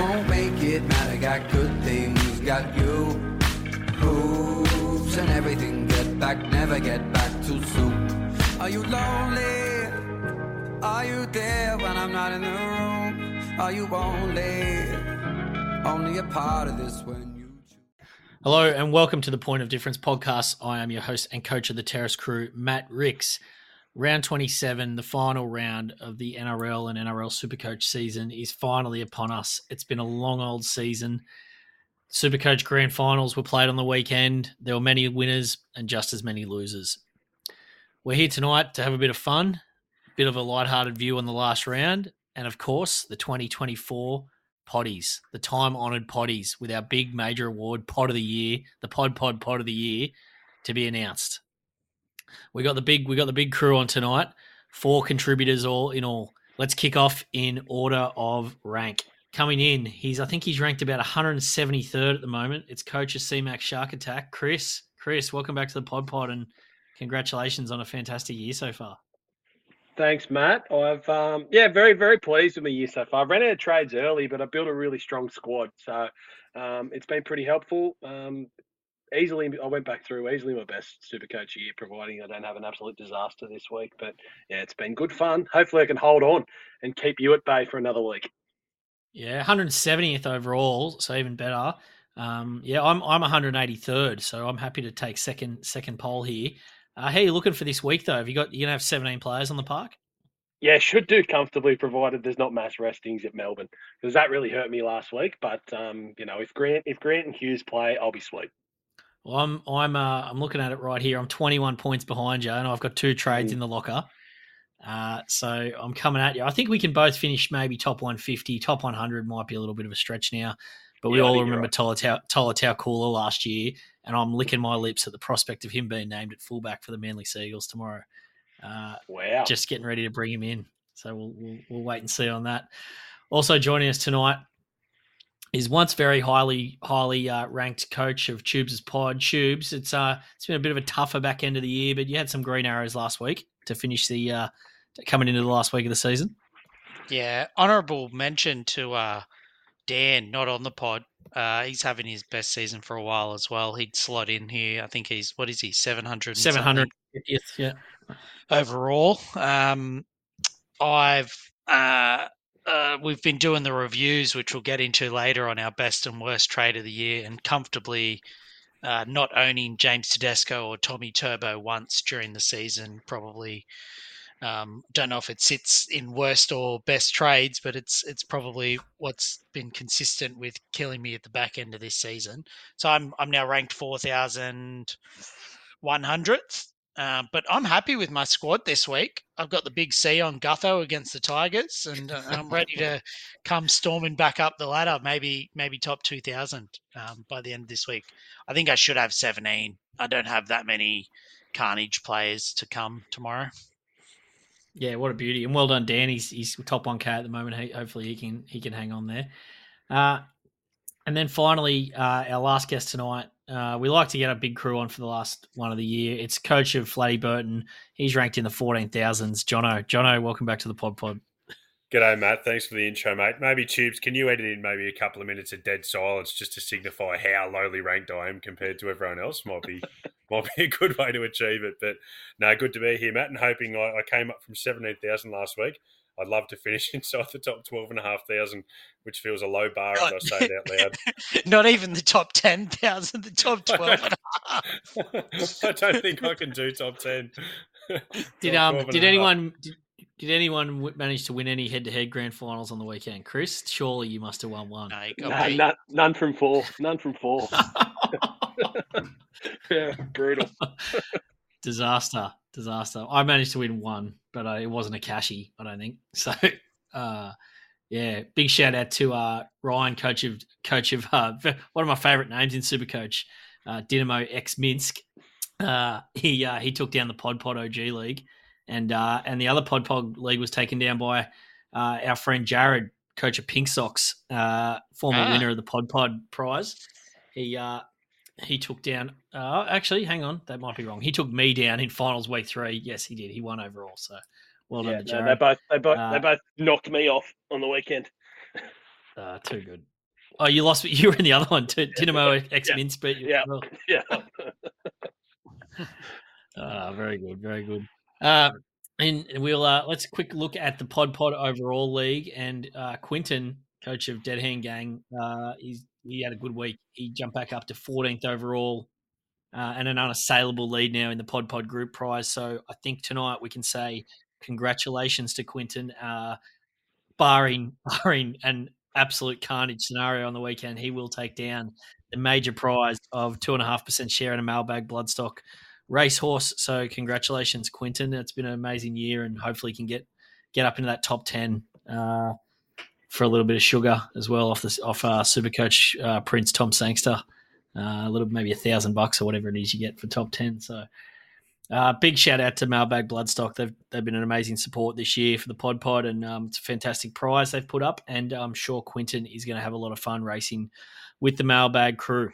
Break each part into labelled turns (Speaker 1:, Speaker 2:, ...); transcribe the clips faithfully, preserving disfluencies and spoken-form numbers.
Speaker 1: don't make it matter. Got good things, got you. Hoops and everything. Get back, never get back too soon. Are you lonely? Are you there when I'm not in the room? Are you only, only a part of this when you choose?
Speaker 2: Hello and welcome to the Point of Difference podcast. I am your host and coach of the Terrace crew, Matt Ricks. Round twenty-seven, the final round of the N R L and N R L Supercoach season is finally upon us. It's been a long old season. Supercoach Grand Finals were played on the weekend. There were many winners and just as many losers. We're here tonight to have a bit of fun, a bit of a lighthearted view on the last round, and of course, the twenty twenty-four Poddies, the time-honoured Poddies, with our big major award, Pod of the Year, the Pod Pod Pod of the Year, to be announced. We got the big, we got the big crew on tonight. Four contributors all in all. Let's kick off in order of rank. Coming in, he's I think he's ranked about one hundred seventy-third at the moment. It's Coach of C MAC Shark Attack, Chris. Chris, welcome back to the Pod Pod, and congratulations on a fantastic year so far.
Speaker 3: Thanks, Matt. I've um, yeah, very very pleased with my year so far. I ran out of trades early, but I built a really strong squad, so um, it's been pretty helpful. Um, easily, I went back through easily my best Supercoach year, providing I don't have an absolute disaster this week. But yeah, it's been good fun. Hopefully, I can hold on and keep you at bay for another week.
Speaker 2: Yeah, one hundred seventieth overall, so even better. Um, yeah, I'm I'm one hundred eighty-third, so I'm happy to take second second pole here. Uh, how are you looking for this week, though? Have you got, you're going to have seventeen players on the park?
Speaker 3: Yeah, should do comfortably, provided there's not mass restings at Melbourne, because that really hurt me last week. But um, you know, if Grant if Grant and Hughes play, I'll be sweet.
Speaker 2: Well, I'm I'm uh, I'm looking at it right here. I'm twenty-one points behind you, and I've got two trades
Speaker 3: Mm.
Speaker 2: in the locker. Uh, so I'm coming at you. I think we can both finish maybe top one fifty. Top one hundred might be a little bit of a stretch now, but we
Speaker 3: Yeah, I
Speaker 2: all
Speaker 3: think you're
Speaker 2: remember
Speaker 3: right.
Speaker 2: Tolatau Tolatau Kula last year, and I'm licking my lips at the prospect of him being named at fullback for the Manly Seagulls tomorrow. Uh,
Speaker 3: Wow.
Speaker 2: just getting ready to bring him in. So we'll, we'll we'll wait and see on that. Also joining us tonight is once very highly highly uh, ranked coach of Tubes' pod. Tubes, it's uh it's been a bit of a tougher back end of the year, but you had some green arrows last week to finish the uh, coming into the last week of the season.
Speaker 4: Yeah, honourable mention to uh, Dan, not on the pod. Uh, he's having his best season for a while as well. He'd slot in here. I think he's, what is he, seven hundred
Speaker 2: Seven hundred fiftieth, yeah.
Speaker 4: overall. Um, I've uh, uh, we've been doing the reviews, which we'll get into later, on our best and worst trade of the year, and comfortably uh, not owning James Tedesco or Tommy Turbo once during the season. Probably um, don't know if it sits in worst or best trades, but it's it's probably what's been consistent with killing me at the back end of this season. So I'm I'm now ranked four thousand one hundredth. Uh, but I'm happy with my squad this week. I've got the big C on Gutho against the Tigers, and uh, I'm ready to come storming back up the ladder, maybe maybe top two thousand um, by the end of this week. I think I should have seventeen. I don't have that many Carnage players to come tomorrow.
Speaker 2: Yeah, what a beauty. And well done, Dan. He's, he's top one K at the moment. He, hopefully he can he can hang on there. Uh, and then finally, uh, our last guest tonight, Uh, we like to get a big crew on for the last one of the year. It's coach of Flatty Burton. He's ranked in the fourteen thousands. Jono, Jono, welcome back to the Pod Pod.
Speaker 5: G'day, Matt. Thanks for the intro, mate. Maybe, Tubes, can you edit in maybe a couple of minutes of dead silence just to signify how lowly ranked I am compared to everyone else? Might be might be a good way to achieve it. But no, good to be here, Matt, and hoping I, I came up from seventeen thousand last week. I'd love to finish inside the top twelve and a half thousand, which feels a low bar as I say it out loud.
Speaker 4: Not even the top ten thousand, the top twelve and a half.
Speaker 5: I don't think I can do top ten.
Speaker 2: Did
Speaker 5: Top
Speaker 2: um
Speaker 5: twelve and
Speaker 2: did
Speaker 5: a half.
Speaker 2: anyone did, did anyone w- manage to win any head-to-head grand finals on the weekend? Chris, surely you must have won one.
Speaker 4: No, you got
Speaker 3: Nah,
Speaker 4: beat.
Speaker 3: none, none from four. None from four. Yeah, brutal.
Speaker 2: Disaster, disaster. I managed to win one, but uh, it wasn't a cashy, I don't think. So, uh, yeah, big shout out to uh, Ryan, coach of coach of uh, one of my favourite names in Supercoach, uh, Dynamo X Minsk. Uh, he uh, he took down the Pod Pod O G League, and uh, and the other Pod Pod League was taken down by uh, our friend Jared, coach of Pink Sox, uh, former
Speaker 4: Ah.
Speaker 2: winner of the Pod Pod prize. He uh, he took down. Uh, actually, hang on, that might be wrong. He took me down in finals week three. Yes, he did. He won overall. So well done
Speaker 3: Yeah,
Speaker 2: to
Speaker 3: no,
Speaker 2: Jared.
Speaker 3: they both they both
Speaker 2: Uh,
Speaker 3: they both knocked me off on the weekend.
Speaker 2: Uh, too good. Oh, you lost. You were in the other one too. Dynamo X Minsk beat you.
Speaker 3: Yeah.
Speaker 2: as well.
Speaker 3: Yeah.
Speaker 2: Ah, very good, very good. Uh, and we'll uh, let's quick look at the Pod Pod overall league. And uh, Quinton, coach of Dead Hand Gang, uh, he's he had a good week. He jumped back up to fourteenth overall, uh, and an unassailable lead now in the Pod Pod Group Prize. So I think tonight we can say congratulations to Quinton. Uh, barring barring an absolute carnage scenario on the weekend, he will take down the major prize of two and a half percent share in a mailbag bloodstock racehorse. So congratulations, Quinton. It's been an amazing year, and hopefully you can get get up into that top ten uh, for a little bit of sugar as well off this off uh, Supercoach uh, Prince Tom Sangster. Uh, a little maybe a thousand bucks or whatever it is you get for top ten. So uh, big shout out to Mailbag Bloodstock. They've they've been an amazing support this year for the Pod Pod, and um, it's a fantastic prize they've put up. And I'm sure Quinton is going to have a lot of fun racing with the Mailbag crew.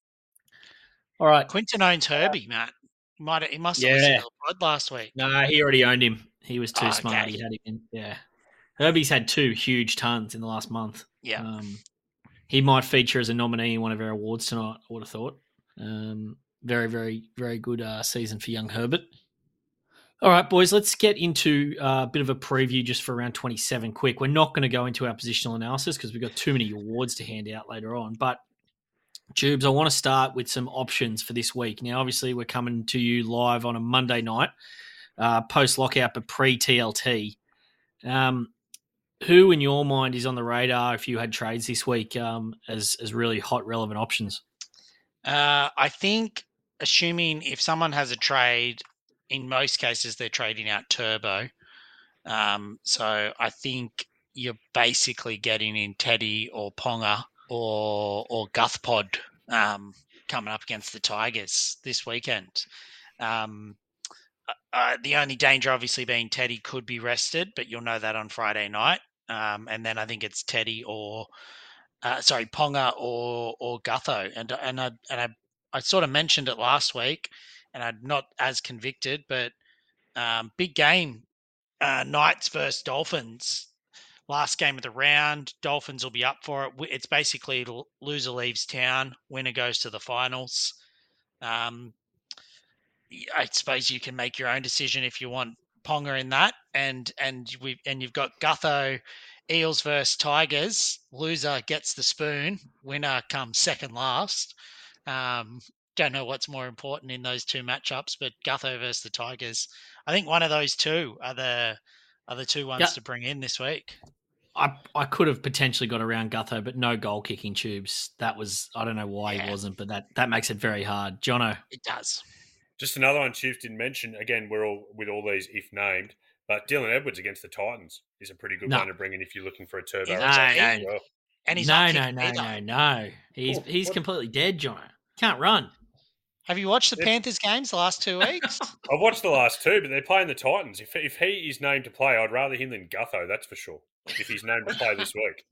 Speaker 2: All right,
Speaker 4: Quinton owns Herbie, Matt. He might he must have
Speaker 2: Yeah.
Speaker 4: listened to the pod last week.
Speaker 2: no, he already owned him. He was too
Speaker 4: Oh,
Speaker 2: smart.
Speaker 4: okay.
Speaker 2: He had him in. Yeah, Herbie's had two huge tons in the last month.
Speaker 4: Yeah.
Speaker 2: Um, he might feature as a nominee in one of our awards tonight, I would have thought. Um, very, very, very good uh, season for young Herbert. All right, boys, let's get into uh, a bit of a preview just for round twenty-seven quick. We're not going to go into our positional analysis because we've got too many awards to hand out later on. But, Jubes, I want to start with some options for this week. Now, obviously, we're coming to you live on a Monday night, uh, post-lockout, but pre-T L T. Um, who, in your mind, is on the radar if you had trades this week um, as, as really hot, relevant options?
Speaker 4: Uh, I think, assuming if someone has a trade, in most cases they're trading out Turbo. Um, so I think you're basically getting in Teddy or Ponga or or Guthpod um, coming up against the Tigers this weekend. Um, uh, the only danger, obviously, being Teddy could be rested, but you'll know that on Friday night. Um, and then I think it's Teddy or uh, sorry Ponga or or Gutho, and and I and I, I sort of mentioned it last week, and I'm not as convicted, but um, big game, uh, Knights versus Dolphins. Last game of the round, Dolphins will be up for it. It's basically loser leaves town, winner goes to the finals. Um, I suppose you can make your own decision if you want Ponga in that, and and we and you've got Gutho, Eels versus Tigers. Loser gets the spoon. Winner comes second last. Um, don't know what's more important in those two matchups, but Gutho versus the Tigers. I think one of those two are the are the two ones
Speaker 2: Yeah.
Speaker 4: to bring in this week.
Speaker 2: I I could have potentially got around Gutho, but no goal kicking Tubes. That was I don't know why
Speaker 4: Yeah.
Speaker 2: he wasn't, but that, that makes it very hard. Jono.
Speaker 4: It does.
Speaker 5: Just another one Chiefs didn't mention. Again, we're all with all these if named, but Dylan Edwards against the Titans is a pretty good
Speaker 2: No.
Speaker 5: one to bring in if you're looking for a turbo.
Speaker 4: Yeah,
Speaker 5: race
Speaker 2: no,
Speaker 5: as
Speaker 2: no.
Speaker 5: well.
Speaker 4: And he's
Speaker 2: no,
Speaker 4: not
Speaker 2: no,
Speaker 4: kicking
Speaker 2: no,
Speaker 4: either.
Speaker 2: no, no. He's
Speaker 5: Oh,
Speaker 2: he's
Speaker 5: what?
Speaker 2: completely dead, Jono. Can't run.
Speaker 4: Have you watched the
Speaker 5: Yeah.
Speaker 4: Panthers games the last two weeks?
Speaker 5: I've watched the last two, but they're playing the Titans. If if he is named to play, I'd rather him than Gutho, that's for sure. If he's named to play this week.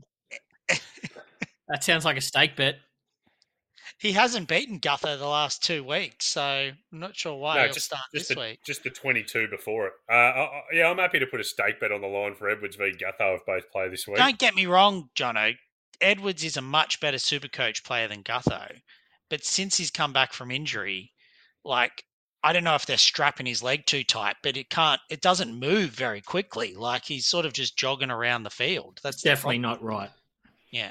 Speaker 2: That sounds like a stake bet.
Speaker 4: He hasn't beaten Gutho the last two weeks, so I'm not sure why
Speaker 5: No,
Speaker 4: he'll
Speaker 5: just,
Speaker 4: start
Speaker 5: just
Speaker 4: this
Speaker 5: the,
Speaker 4: week.
Speaker 5: just the twenty-two before it. Uh, I, I- yeah, I'm happy to put a stake bet on the line for Edwards v Gutho if both play this week.
Speaker 4: Don't get me wrong, Jono. Edwards is a much better Supercoach player than Gutho, but since he's come back from injury, like I don't know if they're strapping his leg too tight, but it can't. It doesn't move very quickly. Like he's sort of just jogging around the field. That's the
Speaker 2: Definitely
Speaker 4: problem.
Speaker 2: not right.
Speaker 4: Yeah.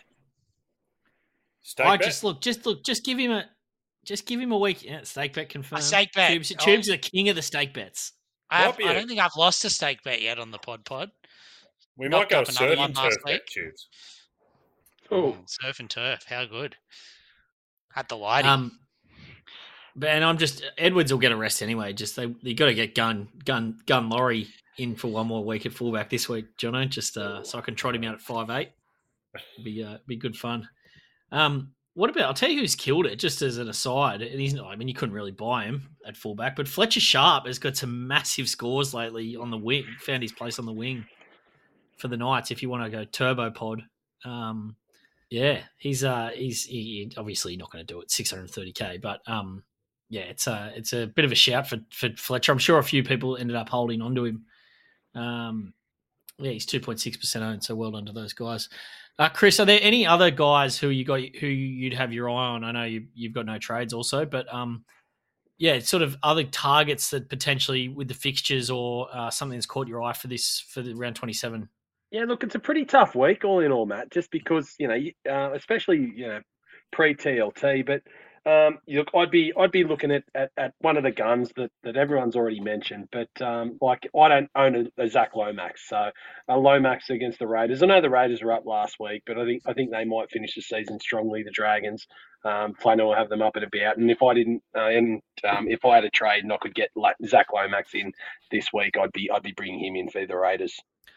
Speaker 5: Stake
Speaker 2: I
Speaker 5: bet?
Speaker 2: just look, just look, just give him a, just give him a week. Yeah, stake bet confirmed.
Speaker 4: A stake bet.
Speaker 2: Tubes,
Speaker 4: Oh.
Speaker 2: Tubes is the king of the stake bets.
Speaker 4: I, have,
Speaker 5: Might be
Speaker 4: I
Speaker 5: a-
Speaker 4: don't think I've lost a stake bet yet on the pod pod.
Speaker 5: we
Speaker 4: knocked
Speaker 5: might go
Speaker 4: up another
Speaker 5: surf
Speaker 4: one
Speaker 5: and
Speaker 4: last
Speaker 5: turf bet,
Speaker 4: week.
Speaker 5: Tubes.
Speaker 3: Oh,
Speaker 4: Mm, surf and turf. How good. Had the lighting.
Speaker 2: Um, but and I'm just Edwards will get a rest anyway. Just they you got to get gun gun gun Laurie in for one more week at fullback this week, Jono. Just uh, so I can trot him out at five eight. Be uh, be good fun. Um, what about? I'll tell you who's killed it. Just as an aside, and he's not. I mean, you couldn't really buy him at fullback, but Fletcher Sharp has got some massive scores lately on the wing. Found his place on the wing for the Knights. If you want to go turbo pod, um, yeah, he's uh he's he, obviously not going to do it six hundred thirty k, but um, yeah, it's a it's a bit of a shout for for Fletcher. I'm sure a few people ended up holding onto him. Um, Yeah, he's two point six percent owned, so well done to those guys. Uh, Chris, are there any other guys who you got who you'd have your eye on? I know you, you've got no trades also, but um, yeah, sort of other targets that potentially with the fixtures or uh, something that's caught your eye for this for the round twenty-seven.
Speaker 3: Yeah, look, it's a pretty tough week, all in all, Matt. Just because you know, uh, especially you know, pre T L T, but. Um, look, I'd be I'd be looking at, at, at one of the guns that, that everyone's already mentioned, but um, like I don't own a, a Zach Lomax, so a Lomax against the Raiders. I know the Raiders were up last week, but I think I think they might finish the season strongly. The Dragons, um, Flano will have them up and about, and if I didn't, uh, and um, if I had a trade and I could get like Zach Lomax in this week, I'd be I'd be bringing him in for the Raiders.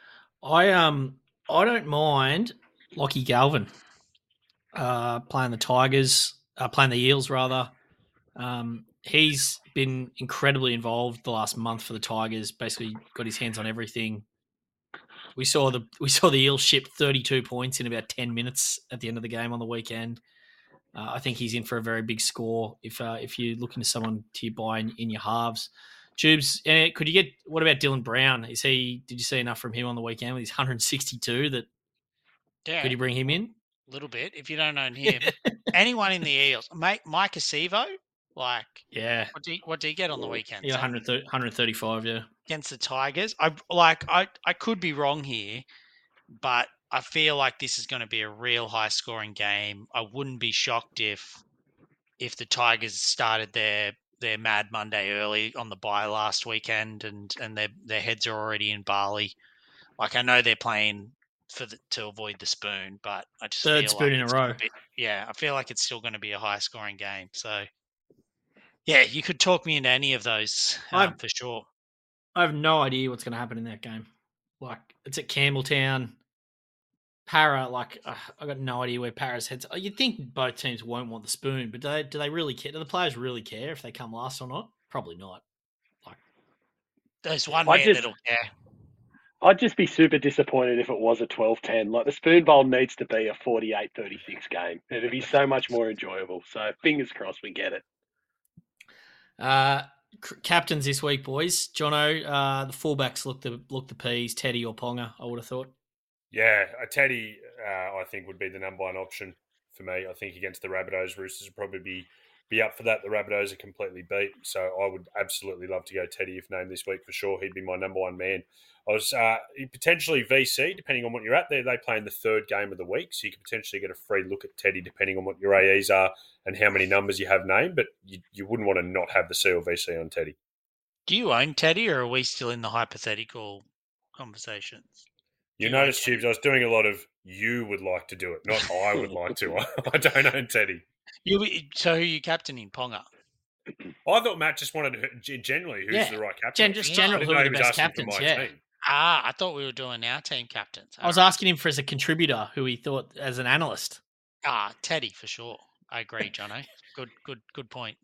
Speaker 2: I um I don't mind Lockie Galvin uh, playing the Tigers. Uh, playing the Eels, rather. Um, he's been incredibly involved the last month for the Tigers. Basically, got his hands on everything. We saw the we saw the Eels ship thirty-two points in about ten minutes at the end of the game on the weekend. Uh, I think he's in for a very big score if uh, if you're looking to someone to buy in, in your halves. Tubes, uh, could you get? What about Dylan Brown? Is he? Did you see enough from him on the weekend with his one hundred sixty-two? That
Speaker 4: yeah,
Speaker 2: could you bring him in?
Speaker 4: A little bit. If you don't own him, anyone in the Eels, mate, Mike Acevo, like,
Speaker 2: yeah,
Speaker 4: what do you, what do you get on the weekend?
Speaker 2: Yeah, one hundred thirty-five, yeah,
Speaker 4: against the Tigers. I like. I I could be wrong here, but I feel like this is going to be a real high scoring game. I wouldn't be shocked if if the Tigers started their their Mad Monday early on the bye last weekend, and and their their heads are already in Bali. Like, I know they're playing for the, to avoid the spoon, but I just
Speaker 2: third
Speaker 4: feel
Speaker 2: spoon
Speaker 4: like
Speaker 2: in a row.
Speaker 4: Be, yeah, I feel like it's still going to be a high scoring game. So, yeah, you could talk me into any of those um, for sure.
Speaker 2: I have no idea what's going to happen in that game. Like, it's at Campbelltown. Para, like, uh, I got no idea where Para's heads. You'd think both teams won't want the spoon, but do they? Do they really care? Do the players really care if they come last or not? Probably not. Like,
Speaker 4: there's one man just, that'll care.
Speaker 3: I'd just be super disappointed if it was a twelve ten. Like, the Spoon Bowl needs to be a forty-eight thirty-six game. It'd be so much more enjoyable. So, fingers crossed we get it.
Speaker 2: Uh, captains this week, boys. Jono, uh, the fullbacks look the look the peas. Teddy or Ponga, I would have thought.
Speaker 5: Yeah, a Teddy, uh, I think, would be the number one option for me. I think against the Rabbitohs, Roosters would probably be, be up for that. The Rabbitohs are completely beat, so I would absolutely love to go Teddy if named this week for sure. He'd be my number one man. I was uh, potentially V C, depending on what you're at there. They play in the third game of the week, so you could potentially get a free look at Teddy depending on what your A Es are and how many numbers you have named, but you, you wouldn't want to not have the C or V C on Teddy.
Speaker 4: Do you own Teddy, or are we still in the hypothetical conversations?
Speaker 5: You, you notice, Tubes, I was doing a lot of you would like to do it, not I would like to. I don't own Teddy.
Speaker 4: You, so who are you captaining, Ponga?
Speaker 5: I thought Matt just wanted to, generally who's yeah. the right captain.
Speaker 2: Gen- just generally who are the best captains, yeah.
Speaker 5: Team.
Speaker 4: Ah, I thought we were doing our team captains.
Speaker 2: I was asking him for as a contributor who he thought as an analyst.
Speaker 4: Ah, Teddy for sure. I agree, Jono. Good, good, good point.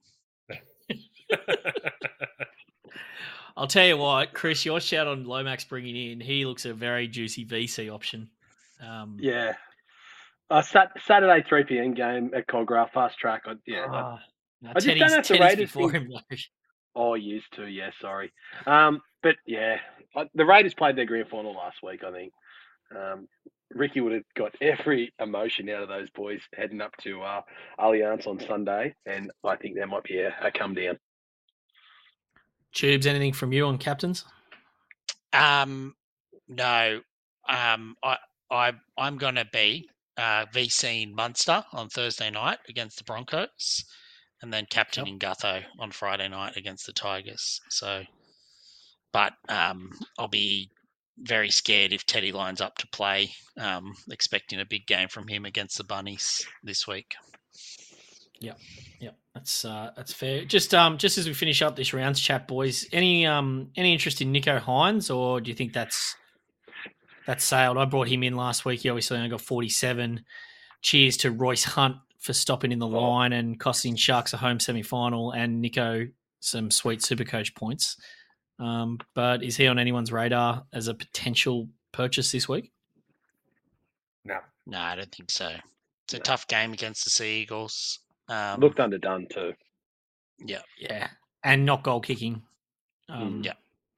Speaker 2: I'll tell you what, Chris, your shout on Lomax bringing in, he looks a very juicy V C option. Um,
Speaker 3: yeah. Uh, sat- Saturday three p.m. game at Cogra, fast track. I, yeah.
Speaker 2: Uh,
Speaker 3: I,
Speaker 2: no,
Speaker 3: I just
Speaker 2: Teddy's,
Speaker 3: don't have the
Speaker 2: Teddy's
Speaker 3: Raiders
Speaker 2: before
Speaker 3: thing.
Speaker 2: him, though.
Speaker 3: Oh, used to, yeah, sorry. Um, but, yeah, the Raiders played their grand final last week, I think. Um, Ricky would have got every emotion out of those boys heading up to uh, Allianz on Sunday, and I think there might be a, a come down.
Speaker 2: Tubes, anything from you on captains?
Speaker 4: Um, no. Um, I, I, I'm going to be uh, VCing Munster on Thursday night against the Broncos, and then captaining yep. Gutho on Friday night against the Tigers. So, but um, I'll be very scared if Teddy lines up to play, um, expecting a big game from him against the Bunnies this week.
Speaker 2: Yeah, yeah, that's uh, that's fair. Just um, just as we finish up this rounds chat, boys, any um, any interest in Nicho Hynes, or do you think that's that's sailed? I brought him in last week. He obviously only got forty-seven. Cheers to Royce Hunt for stopping in the oh. line and costing Sharks a home semi-final, and Nico some sweet Supercoach points. Um, but is he on anyone's radar as a potential purchase this week?
Speaker 5: No,
Speaker 4: no, I don't think so. It's a no. tough game against the Sea Eagles. Um,
Speaker 3: Looked underdone too.
Speaker 4: Yeah,
Speaker 2: yeah, and not goal kicking. Um,
Speaker 4: yeah.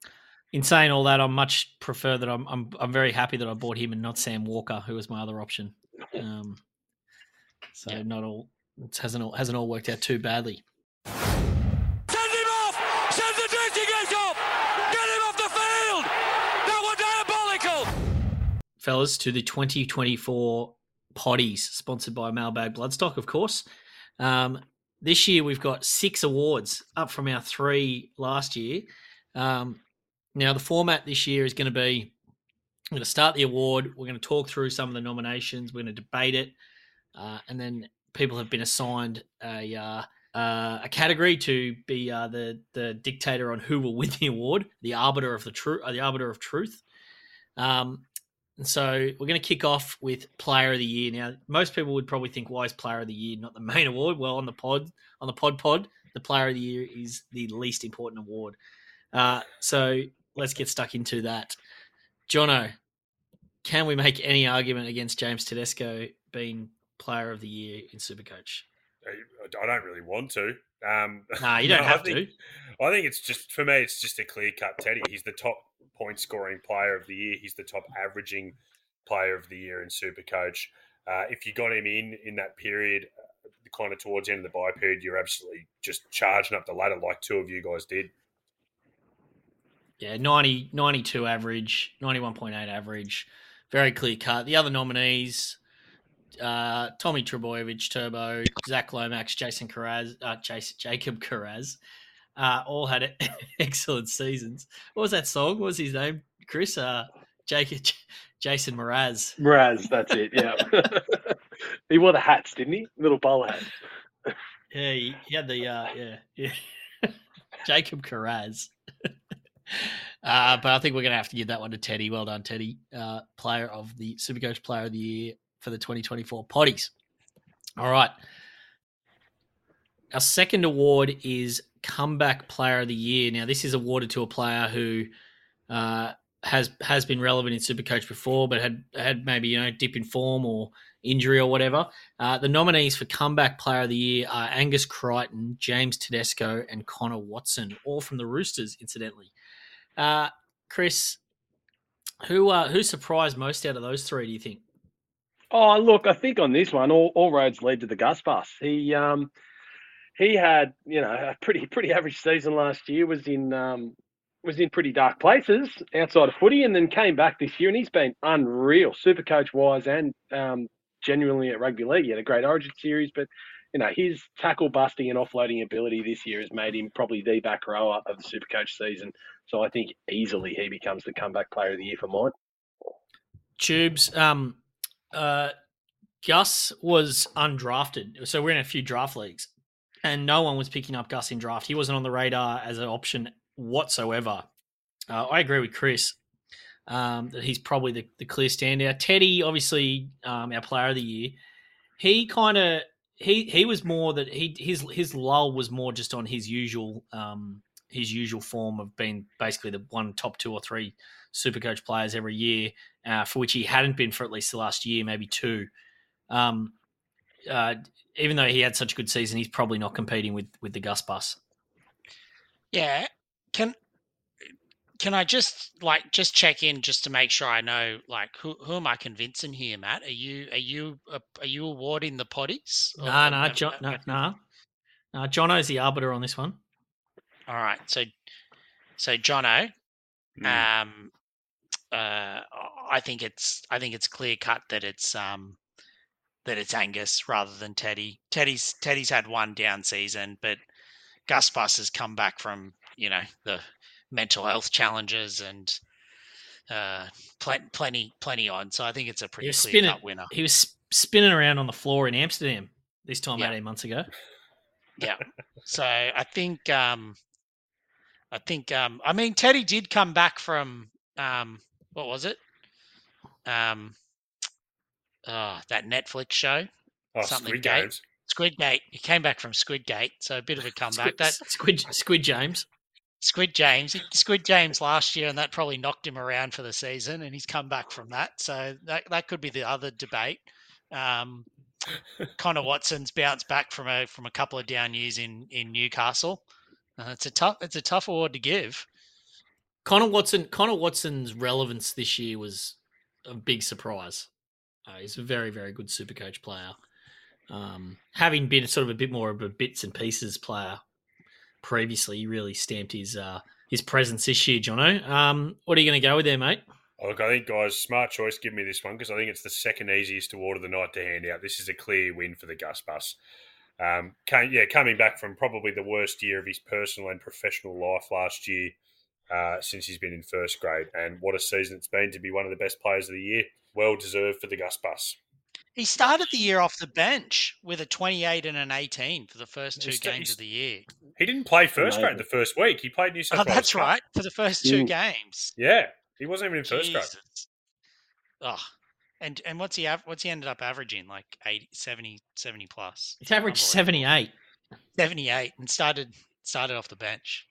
Speaker 2: in saying all that, I much prefer that I'm I'm I'm very happy that I bought him and not Sam Walker, who was my other option. Um, so
Speaker 4: Yeah.
Speaker 2: not all it hasn't all hasn't all worked out too badly.
Speaker 6: Send him off! Send the dirty gate off! Get him off the field! That was diabolical!
Speaker 2: Fellas, to the twenty twenty-four Potties, sponsored by Mailbag Bloodstock, of course. Um, this year we've got six awards, up from our three last year. Um, now, the format this year is going to be, we're going to start the award, we're going to talk through some of the nominations, we're going to debate it, uh, and then people have been assigned a uh, uh, a category to be uh, the the dictator on who will win the award, the arbiter of the truth, uh, the arbiter of truth. Um, and so we're going to kick off with Player of the Year. Now, most people would probably think, why is Player of the Year not the main award? Well, on the pod, on the pod pod, the Player of the Year is the least important award. Uh, so let's get stuck into that. Jono, can we make any argument against James Tedesco being Player of the Year in Supercoach?
Speaker 5: I don't really want to. Um,
Speaker 2: Nah, you don't
Speaker 5: no,
Speaker 2: have
Speaker 5: I think,
Speaker 2: to.
Speaker 5: I think it's just, for me, it's just a clear-cut Teddy. He's the top point-scoring player of the year. He's the top averaging player of the year in Supercoach. Uh, if you got him in in that period, uh, kind of towards the end of the bye period, you're absolutely just charging up the ladder like two of you guys did.
Speaker 2: Yeah, ninety, ninety-two average, ninety-one point eight average. Very clear cut. The other nominees, uh, Tommy Trbojevic, Turbo, Zach Lomax, Jason Carraz, uh, Jason, Jacob Carraz, uh, all had excellent seasons. What was that song? What was his name? Chris? Uh, Jacob, Jason Mraz.
Speaker 3: Mraz, that's it, yeah. He wore the hats, didn't he? Little bowl hats.
Speaker 2: Yeah, he, he had the, uh, yeah, yeah. Jacob Carraz. Uh, but I think we're going to have to give that one to Teddy. Well done, Teddy. Uh, player of the Supercoach Player of the Year for the twenty twenty-four Potties. All right. Our second award is Comeback Player of the Year. Now, this is awarded to a player who uh, has has been relevant in Supercoach before, but had had maybe, you know, dip in form or injury or whatever. Uh, the nominees for Comeback Player of the Year are Angus Crichton, James Tedesco, and Connor Watson, all from the Roosters, incidentally. Uh, Chris, who uh, who surprised most out of those three, do you think?
Speaker 3: Oh, look, I think on this one, all, all roads lead to the Gus Bus. He um, he had, you know, a pretty pretty average season last year. Was in um, was in pretty dark places outside of footy, and then came back this year, and he's been unreal, Supercoach wise, and um, genuinely at rugby league. He had a great Origin series, but you know, his tackle busting and offloading ability this year has made him probably the back rower of the Supercoach season. So I think easily he becomes the Comeback Player of the Year for mine.
Speaker 2: Tubes, um, uh, Gus was undrafted. So we're in a few draft leagues, and no one was picking up Gus in draft. He wasn't on the radar as an option whatsoever. Uh, I agree with Chris um, that he's probably the, the clear standout. Teddy, obviously, um, our Player of the Year. He kind of he he was more that he his his lull was more just on his usual um, his usual form of being basically the one top two or three Supercoach players every year, uh, for which he hadn't been for at least the last year, maybe two. Um, uh, even though he had such a good season, he's probably not competing with with the Gus Bus.
Speaker 4: Yeah, can can I just like just check in just to make sure I know like who who am I convincing here, Matt? Are you are you uh, are you awarding the Potties?
Speaker 2: No, nah, no, nah, John, no, no, no. Jono's the arbiter on this one.
Speaker 4: All right, so so Jono,
Speaker 5: Mm.
Speaker 4: um, uh, I think it's I think it's clear cut that it's um that it's Angus rather than Teddy. Teddy's Teddy's had one down season, but Gus Bus has come back from, you know, the mental health challenges and uh, pl- plenty plenty on. So I think it's a pretty clear cut winner.
Speaker 2: He was spinning around on the floor in Amsterdam this time
Speaker 4: Yeah.
Speaker 2: eighteen months ago.
Speaker 4: Yeah. So I think um, I think um, I mean Teddy did come back from um, what was it? Um, oh, that Netflix show.
Speaker 5: Oh,
Speaker 4: Something
Speaker 5: Squid
Speaker 4: Gate.
Speaker 5: Games.
Speaker 4: Squidgate. He came back from Squidgate, so a bit of a comeback.
Speaker 2: Squid,
Speaker 4: That
Speaker 2: Squid, Squid James.
Speaker 4: Squid James, he- Squid James last year, and that probably knocked him around for the season, and he's come back from that. So that that could be the other debate. Um, Connor Watson's bounced back from a from a couple of down years in in Newcastle. Uh, it's a tough it's a tough award to give.
Speaker 2: Connor Watson. Connor Watson's relevance this year was a big surprise. Uh, he's a very, very good Supercoach player. Um, having been sort of a bit more of a bits and pieces player previously, he really stamped his uh, his presence this year, Jono. Um, what are you going to go with there, mate?
Speaker 5: Oh, look, I think, guys, smart choice. Give me this one because I think it's the second easiest award of the night to hand out. This is a clear win for the Gus Bus. Um, came, yeah, coming back from probably the worst year of his personal and professional life last year uh, since he's been in first grade. And what a season it's been to be one of the best players of the year. Well deserved for the Gus Bus.
Speaker 4: He started the year off the bench with a twenty-eight and an eighteen for the first two
Speaker 5: He's-
Speaker 4: games
Speaker 5: he's-
Speaker 4: of the year.
Speaker 5: He didn't play first
Speaker 3: Amazing.
Speaker 5: grade the first week. He played New South
Speaker 4: Oh,
Speaker 5: Wales
Speaker 4: that's
Speaker 5: Cup.
Speaker 4: right, for the first two
Speaker 3: Mm.
Speaker 4: games.
Speaker 5: Yeah, he wasn't even in first grade.
Speaker 4: Jesus. Oh, and and what's he av- what's he ended up averaging? Like eighty, seventy, seventy plus.
Speaker 2: He's averaged
Speaker 4: Unbelievable.
Speaker 2: seventy-eight.
Speaker 4: seventy-eight and started started off the bench.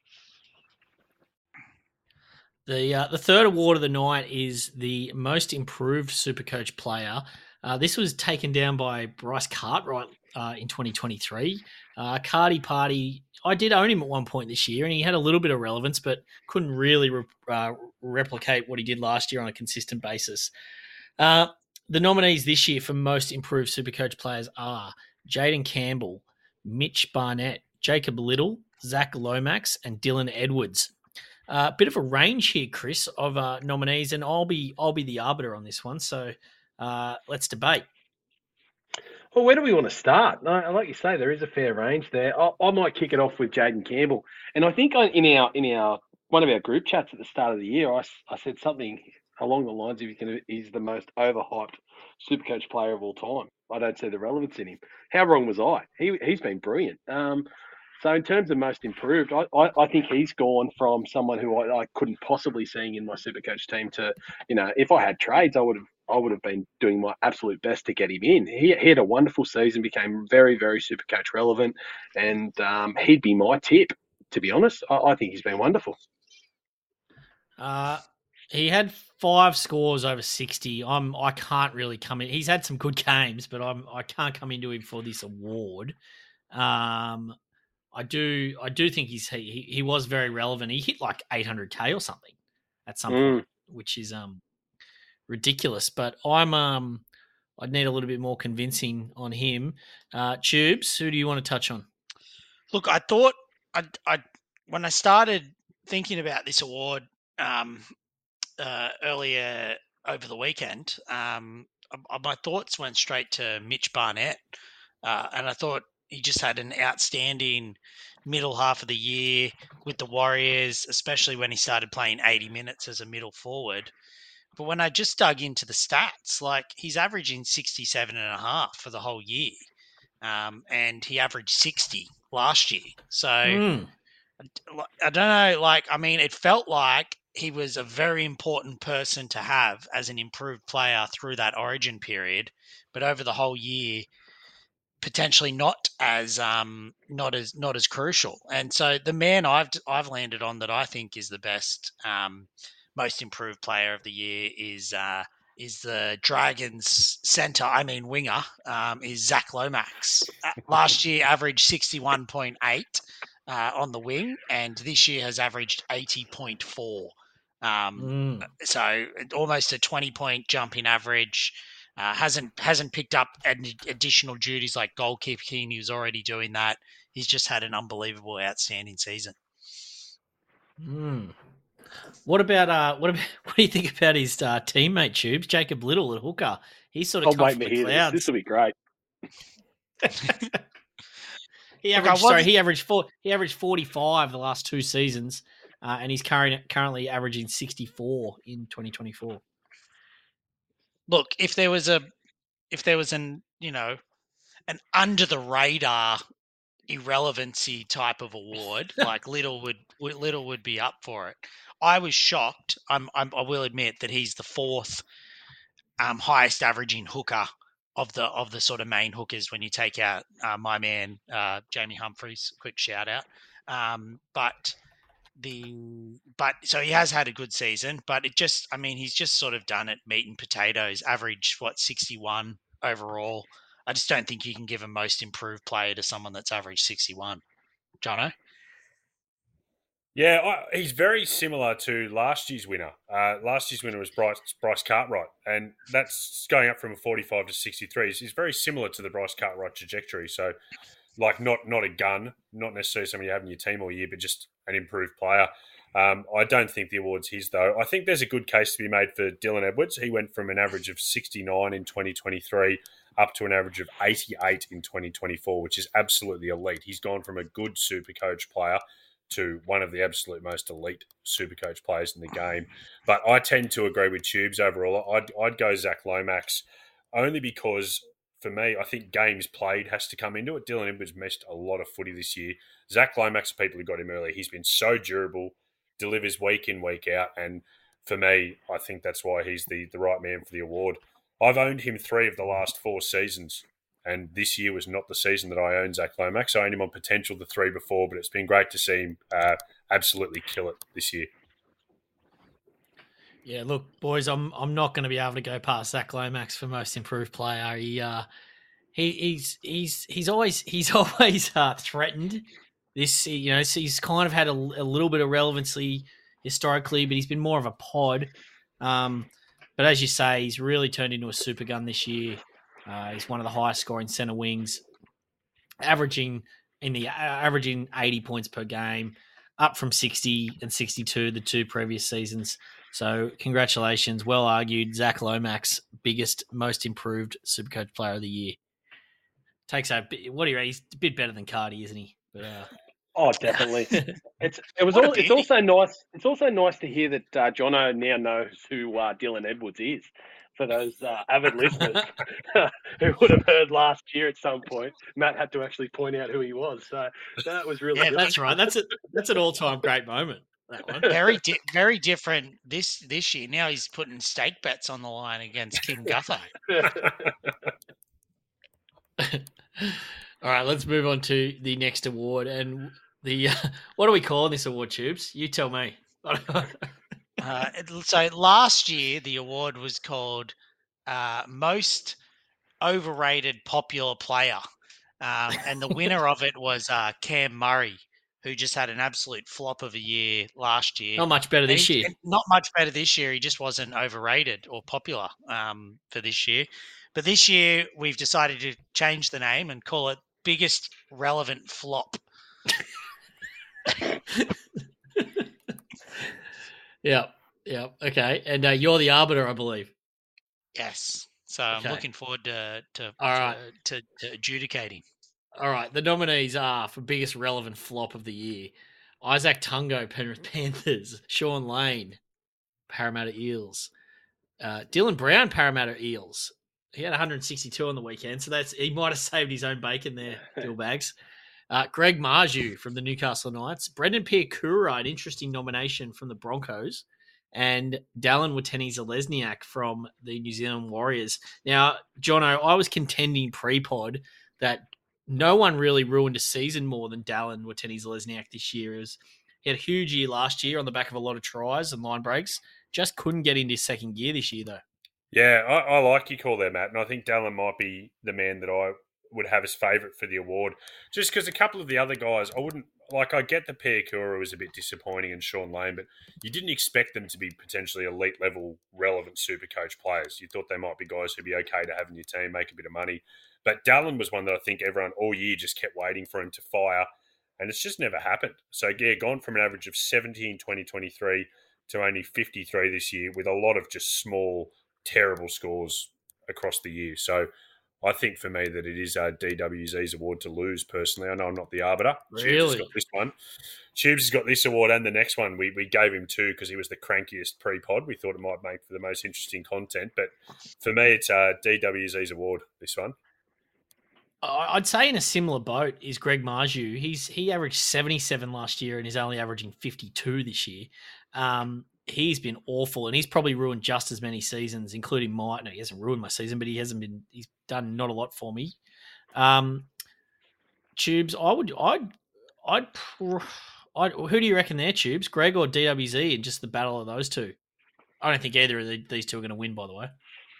Speaker 2: The uh, the third award of the night is the most improved Supercoach player. Uh, this was taken down by Bryce Cartwright uh, in twenty twenty-three. Uh, Cardi Party, I did own him at one point this year, and he had a little bit of relevance, but couldn't really re- uh, replicate what he did last year on a consistent basis. Uh, the nominees this year for most improved Supercoach players are Jaden Campbell, Mitch Barnett, Jacob Little, Zach Lomax, and Dylan Edwards. A uh, bit of a range here, Chris, of uh, nominees, and I'll be I'll be the arbiter on this one. So uh, let's debate.
Speaker 3: Well, where do we want to start? No, like you say, there is a fair range there. I, I might kick it off with Jaden Campbell, and I think in our in our one of our group chats at the start of the year, I, I said something along the lines of he can, he's the most overhyped Supercoach player of all time. I don't see the relevance in him. How wrong was I? He he's been brilliant. Um, So in terms of most improved, I, I, I think he's gone from someone who I, I couldn't possibly seeing in my Supercoach team to, you know, if I had trades, I would have I would have been doing my absolute best to get him in. He, he had a wonderful season, became very, very Supercoach relevant, and um, he'd be my tip, to be honest. I, I think he's been wonderful.
Speaker 2: Uh, he had five scores over sixty. I'm I can't really come in. He's had some good games, but I'm I can't come into him for this award. Um, I do I do think he's he he was very relevant. He hit like eight hundred K or something at some
Speaker 3: Mm.
Speaker 2: point, which is um ridiculous. But I'm um I'd need a little bit more convincing on him. Uh, Tubes, who do you want to touch on?
Speaker 4: Look, I thought I I when I started thinking about this award um, uh, earlier over the weekend, um, uh, my thoughts went straight to Mitch Barnett, uh, and I thought he just had an outstanding middle half of the year with the Warriors, especially when he started playing eighty minutes as a middle forward. But when I just dug into the stats, like he's averaging sixty-seven and a half for the whole year. Um, and he averaged sixty last year. So
Speaker 2: Mm.
Speaker 4: I don't know. Like, I mean, it felt like he was a very important person to have as an improved player through that origin period, but over the whole year, potentially not as um not as not as crucial. And so the man I've I've landed on that I think is the best um most improved player of the year is uh is the Dragons center, I mean winger, um, is Zach Lomax. Uh, last year averaged sixty-one point eight uh, on the wing, and this year has averaged eighty point four. Um,
Speaker 2: Mm.
Speaker 4: so almost a twenty point jump in average. Uh, hasn't hasn't picked up ad- additional duties like goalkeeping. He was already doing that. He's just had an unbelievable, outstanding season.
Speaker 2: Mm. What about uh? What about what do you think about his uh, teammate Tubes, Jacob Little at hooker? He's sort of
Speaker 3: I'll
Speaker 2: come
Speaker 3: wait
Speaker 2: from
Speaker 3: to
Speaker 2: the
Speaker 3: hear this.
Speaker 2: clouds.
Speaker 3: This will be great.
Speaker 2: He
Speaker 4: Look, I
Speaker 2: averaged sorry,
Speaker 4: wasn't-
Speaker 2: he averaged four. He averaged forty-five the last two seasons, uh, and he's currently currently averaging sixty-four in twenty twenty-four.
Speaker 4: Look, if there was a, if there was an, you know, an under the radar irrelevancy type of award, like Little would would- Little would be up for it. I was shocked. I'm, I'm I will admit that he's the fourth um, highest averaging hooker of the of the sort of main hookers when you take out uh, my man uh, Jamie Humphries. Quick shout out. Um, but the but so he has had a good season, but it just I mean he's just sort of done it meat and potatoes. Average what sixty-one overall. I just don't think you can give a most improved player to someone that's averaged sixty-one. Jono?
Speaker 5: Yeah, I, he's very similar to last year's winner. Uh, last year's winner was Bryce, Bryce Cartwright, and that's going up from a forty-five to sixty-three. He's, he's very similar to the Bryce Cartwright trajectory. So, like, not not a gun, not necessarily somebody you have in your team all year, but just an improved player. Um, I don't think the award's his, though. I think there's a good case to be made for Dylan Edwards. He went from an average of sixty-nine in twenty twenty-three up to an average of eighty-eight in twenty twenty-four, which is absolutely elite. He's gone from a good Supercoach player to one of the absolute most elite Supercoach players in the game. But I tend to agree with Tubes overall. I'd, I'd go Zach Lomax only because, for me, I think games played has to come into it. Dylan Edwards missed a lot of footy this year. Zach Lomax, people who got him earlier, he's been so durable, delivers week in, week out. And for me, I think that's why he's the, the right man for the award. I've owned him three of the last four seasons. And this year was not the season that I owned Zach Lomax. I owned him on potential the three before, but it's been great to see him uh, absolutely kill it this year.
Speaker 2: Yeah, look, boys, I'm I'm not going to be able to go past Zach Lomax for most improved player. He uh, he he's he's he's always he's always uh, threatened. This you know he's kind of had a, a little bit of relevancy historically, but he's been more of a pod. Um, but as you say, he's really turned into a super gun this year. Uh, he's one of the highest scoring centre wings, averaging in the uh, averaging eighty points per game, up from sixty and sixty-two the two previous seasons. So congratulations, well argued, Zach Lomax, biggest, most improved Supercoach player of the year. Takes a bit, what do you? He's a bit better than Cardi, isn't he? But, uh...
Speaker 3: Oh, definitely. It's it was all, it's also nice. It's also nice to hear that uh, Jono now knows who uh, Dylan Edwards is. For those uh, avid listeners who would have heard last year at some point, Matt had to actually point out who he was. So that was really
Speaker 2: yeah,
Speaker 3: good.
Speaker 2: That's right. That's a that's an all time great moment. That one.
Speaker 4: Very di- very different this this year. Now he's putting stake bets on the line against Kim Gutho.
Speaker 2: All right, let's move on to the next award. And the uh, what are we calling this award, Tubes? You tell me.
Speaker 4: Uh, so last year, the award was called uh, Most Overrated Popular Player. Um, and the winner of it was uh, Cam Murray, who just had an absolute flop of a year last year.
Speaker 2: Not much better this
Speaker 4: he,
Speaker 2: year.
Speaker 4: Not much better this year. He just wasn't overrated or popular um, for this year. But this year, we've decided to change the name and call it Biggest Relevant Flop.
Speaker 2: Yeah, yeah, okay. And uh, you're the arbiter, I believe.
Speaker 4: Yes. So
Speaker 2: okay.
Speaker 4: I'm looking forward to to,
Speaker 2: All right.
Speaker 4: to, to, to adjudicating.
Speaker 2: All right. The nominees are for biggest relevant flop of the year: Isaac Tungo, Penrith Panthers; Sean Lane, Parramatta Eels; uh, Dylan Brown, Parramatta Eels. He had one hundred sixty-two on the weekend, so that's he might have saved his own bacon there, Bill Bags. Uh, Greg Marju from the Newcastle Knights, Brendan Piakura, an interesting nomination from the Broncos, and Dallin Watene-Zelezniak from the New Zealand Warriors. Now, Jono, I was contending pre-pod that no one really ruined a season more than Dallin Watene-Zelezniak this year. It was, he had a huge year last year on the back of a lot of tries and line breaks. Just couldn't get into second gear this year, though.
Speaker 5: Yeah, I, I like your call there, Matt, and I think Dallin might be the man that I would have as favourite for the award. Just because a couple of the other guys, I wouldn't, like I get the Piakura was a bit disappointing and Sean Lane, but you didn't expect them to be potentially elite level relevant Supercoach players. You thought they might be guys who'd be okay to have in your team, make a bit of money. But Dallin was one that I think everyone all year just kept waiting for him to fire, and it's just never happened. So yeah, gone from an average of seventy in twenty twenty-three to only fifty-three this year with a lot of just small, terrible scores across the year. So I think for me that it is uh, D W Z's award to lose, personally. I know I'm not the arbiter.
Speaker 2: Really?
Speaker 5: Tubes has got this one. Tubes has got this award and the next one. We we gave him two because he was the crankiest pre-pod. We thought it might make for the most interesting content. But for me, it's uh, D W Z's award, this one.
Speaker 2: I'd say in a similar boat is Greg Marju. He's He averaged seventy-seven last year and is only averaging fifty-two this year. Um, he's been awful, and he's probably ruined just as many seasons, including mine. No, he hasn't ruined my season, but he hasn't been. He's done not a lot for me. Um, Tubes, I would, I'd, I'd, I'd. Who do you reckon there, Tubes? Greg or D W Z, and just the battle of those two? I don't think either of the, these two are going to win. By the way,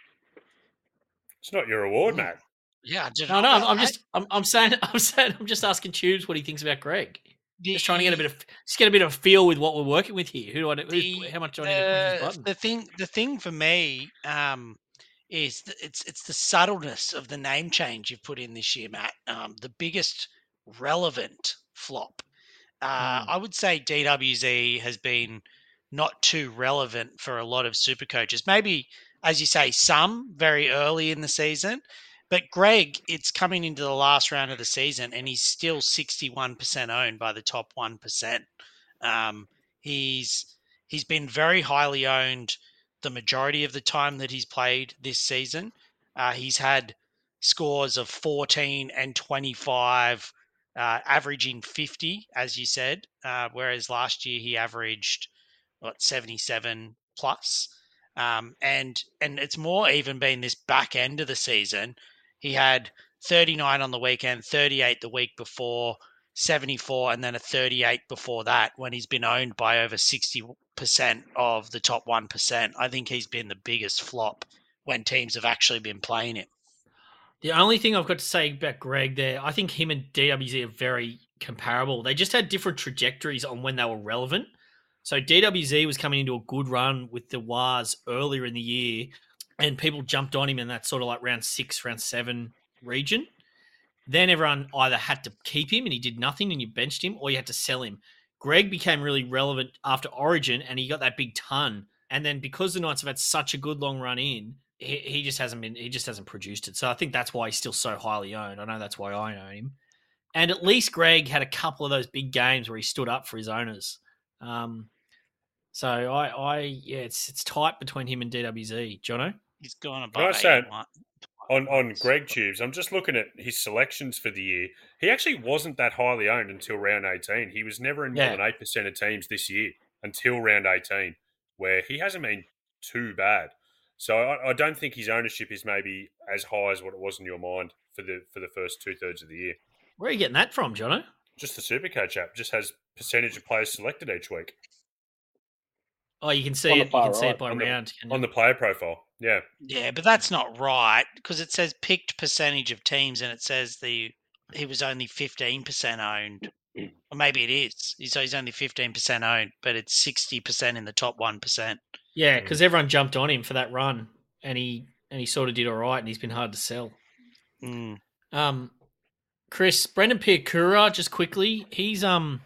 Speaker 5: it's not your award, Matt.
Speaker 4: Yeah,
Speaker 2: no, no. I'm, I'm just, I'm, I'm saying, I'm saying, I'm just asking Tubes what he thinks about Greg. Just trying to get a bit of just get a bit of feel with what we're working with here. Who do I? Who's,
Speaker 4: The,
Speaker 2: how much do I need to push this
Speaker 4: the,
Speaker 2: button?
Speaker 4: the thing, the thing for me, um, is that it's it's the subtleness of the name change you've put in this year, Matt. Um, the biggest relevant flop. Uh,
Speaker 2: Mm.
Speaker 4: I would say D W Z has been not too relevant for a lot of super coaches. Maybe, as you say, some very early in the season. But Greg, it's coming into the last round of the season, and he's still sixty-one percent owned by the top one percent. Um, he's he's been very highly owned the majority of the time that he's played this season. Uh, he's had scores of fourteen and twenty-five, uh, averaging fifty, as you said, uh, whereas last year he averaged what seventy-seven plus. Um, and and it's more even been this back end of the season. He had thirty-nine on the weekend, thirty-eight the week before, seventy-four, and then a thirty-eight before that when he's been owned by over sixty percent of the top one percent. I think he's been the biggest flop when teams have actually been playing him.
Speaker 2: The only thing I've got to say about Greg there, I think him and D W Z are very comparable. They just had different trajectories on when they were relevant. So D W Z was coming into a good run with the Wars earlier in the year, and people jumped on him in that sort of like round six, round seven region. Then everyone either had to keep him and he did nothing and you benched him, or you had to sell him. Greg became really relevant after Origin and he got that big ton. And then because the Knights have had such a good long run in, he, he just hasn't been, he just hasn't produced it. So I think that's why he's still so highly owned. I know that's why I own him. And at least Greg had a couple of those big games where he stood up for his owners. Um, so I, I, yeah, it's it's tight between him and D W Z. Jono?
Speaker 4: He's gone
Speaker 5: Can I
Speaker 4: above
Speaker 5: say,
Speaker 4: eighty-one.
Speaker 5: on on Greg Tubes, I'm just looking at his selections for the year. He actually wasn't that highly owned until round eighteen. He was never in more
Speaker 2: Yeah.
Speaker 5: than eight percent of teams this year until round eighteen, where he hasn't been too bad. So I, I don't think his ownership is maybe as high as what it was in your mind for the for the first two thirds of the year.
Speaker 2: Where are you getting that from, Jono?
Speaker 5: Just the Supercoach app just has percentage of players selected each week
Speaker 2: Oh, you can see
Speaker 3: On the
Speaker 2: it. You
Speaker 3: far
Speaker 2: can see
Speaker 3: right,
Speaker 2: it by
Speaker 5: on the-
Speaker 2: round. can you?
Speaker 5: on the player profile. Yeah,
Speaker 4: Yeah, but that's not right because it says picked percentage of teams and it says the he was only fifteen percent owned. Or maybe it is. So he's only fifteen percent owned, but it's sixty percent in the top one percent.
Speaker 2: Yeah, because everyone jumped on him for that run, and he and he sort of did all right, and he's been hard to sell.
Speaker 4: Mm.
Speaker 2: Um, Chris, Brendan Piakura, just quickly, he's um,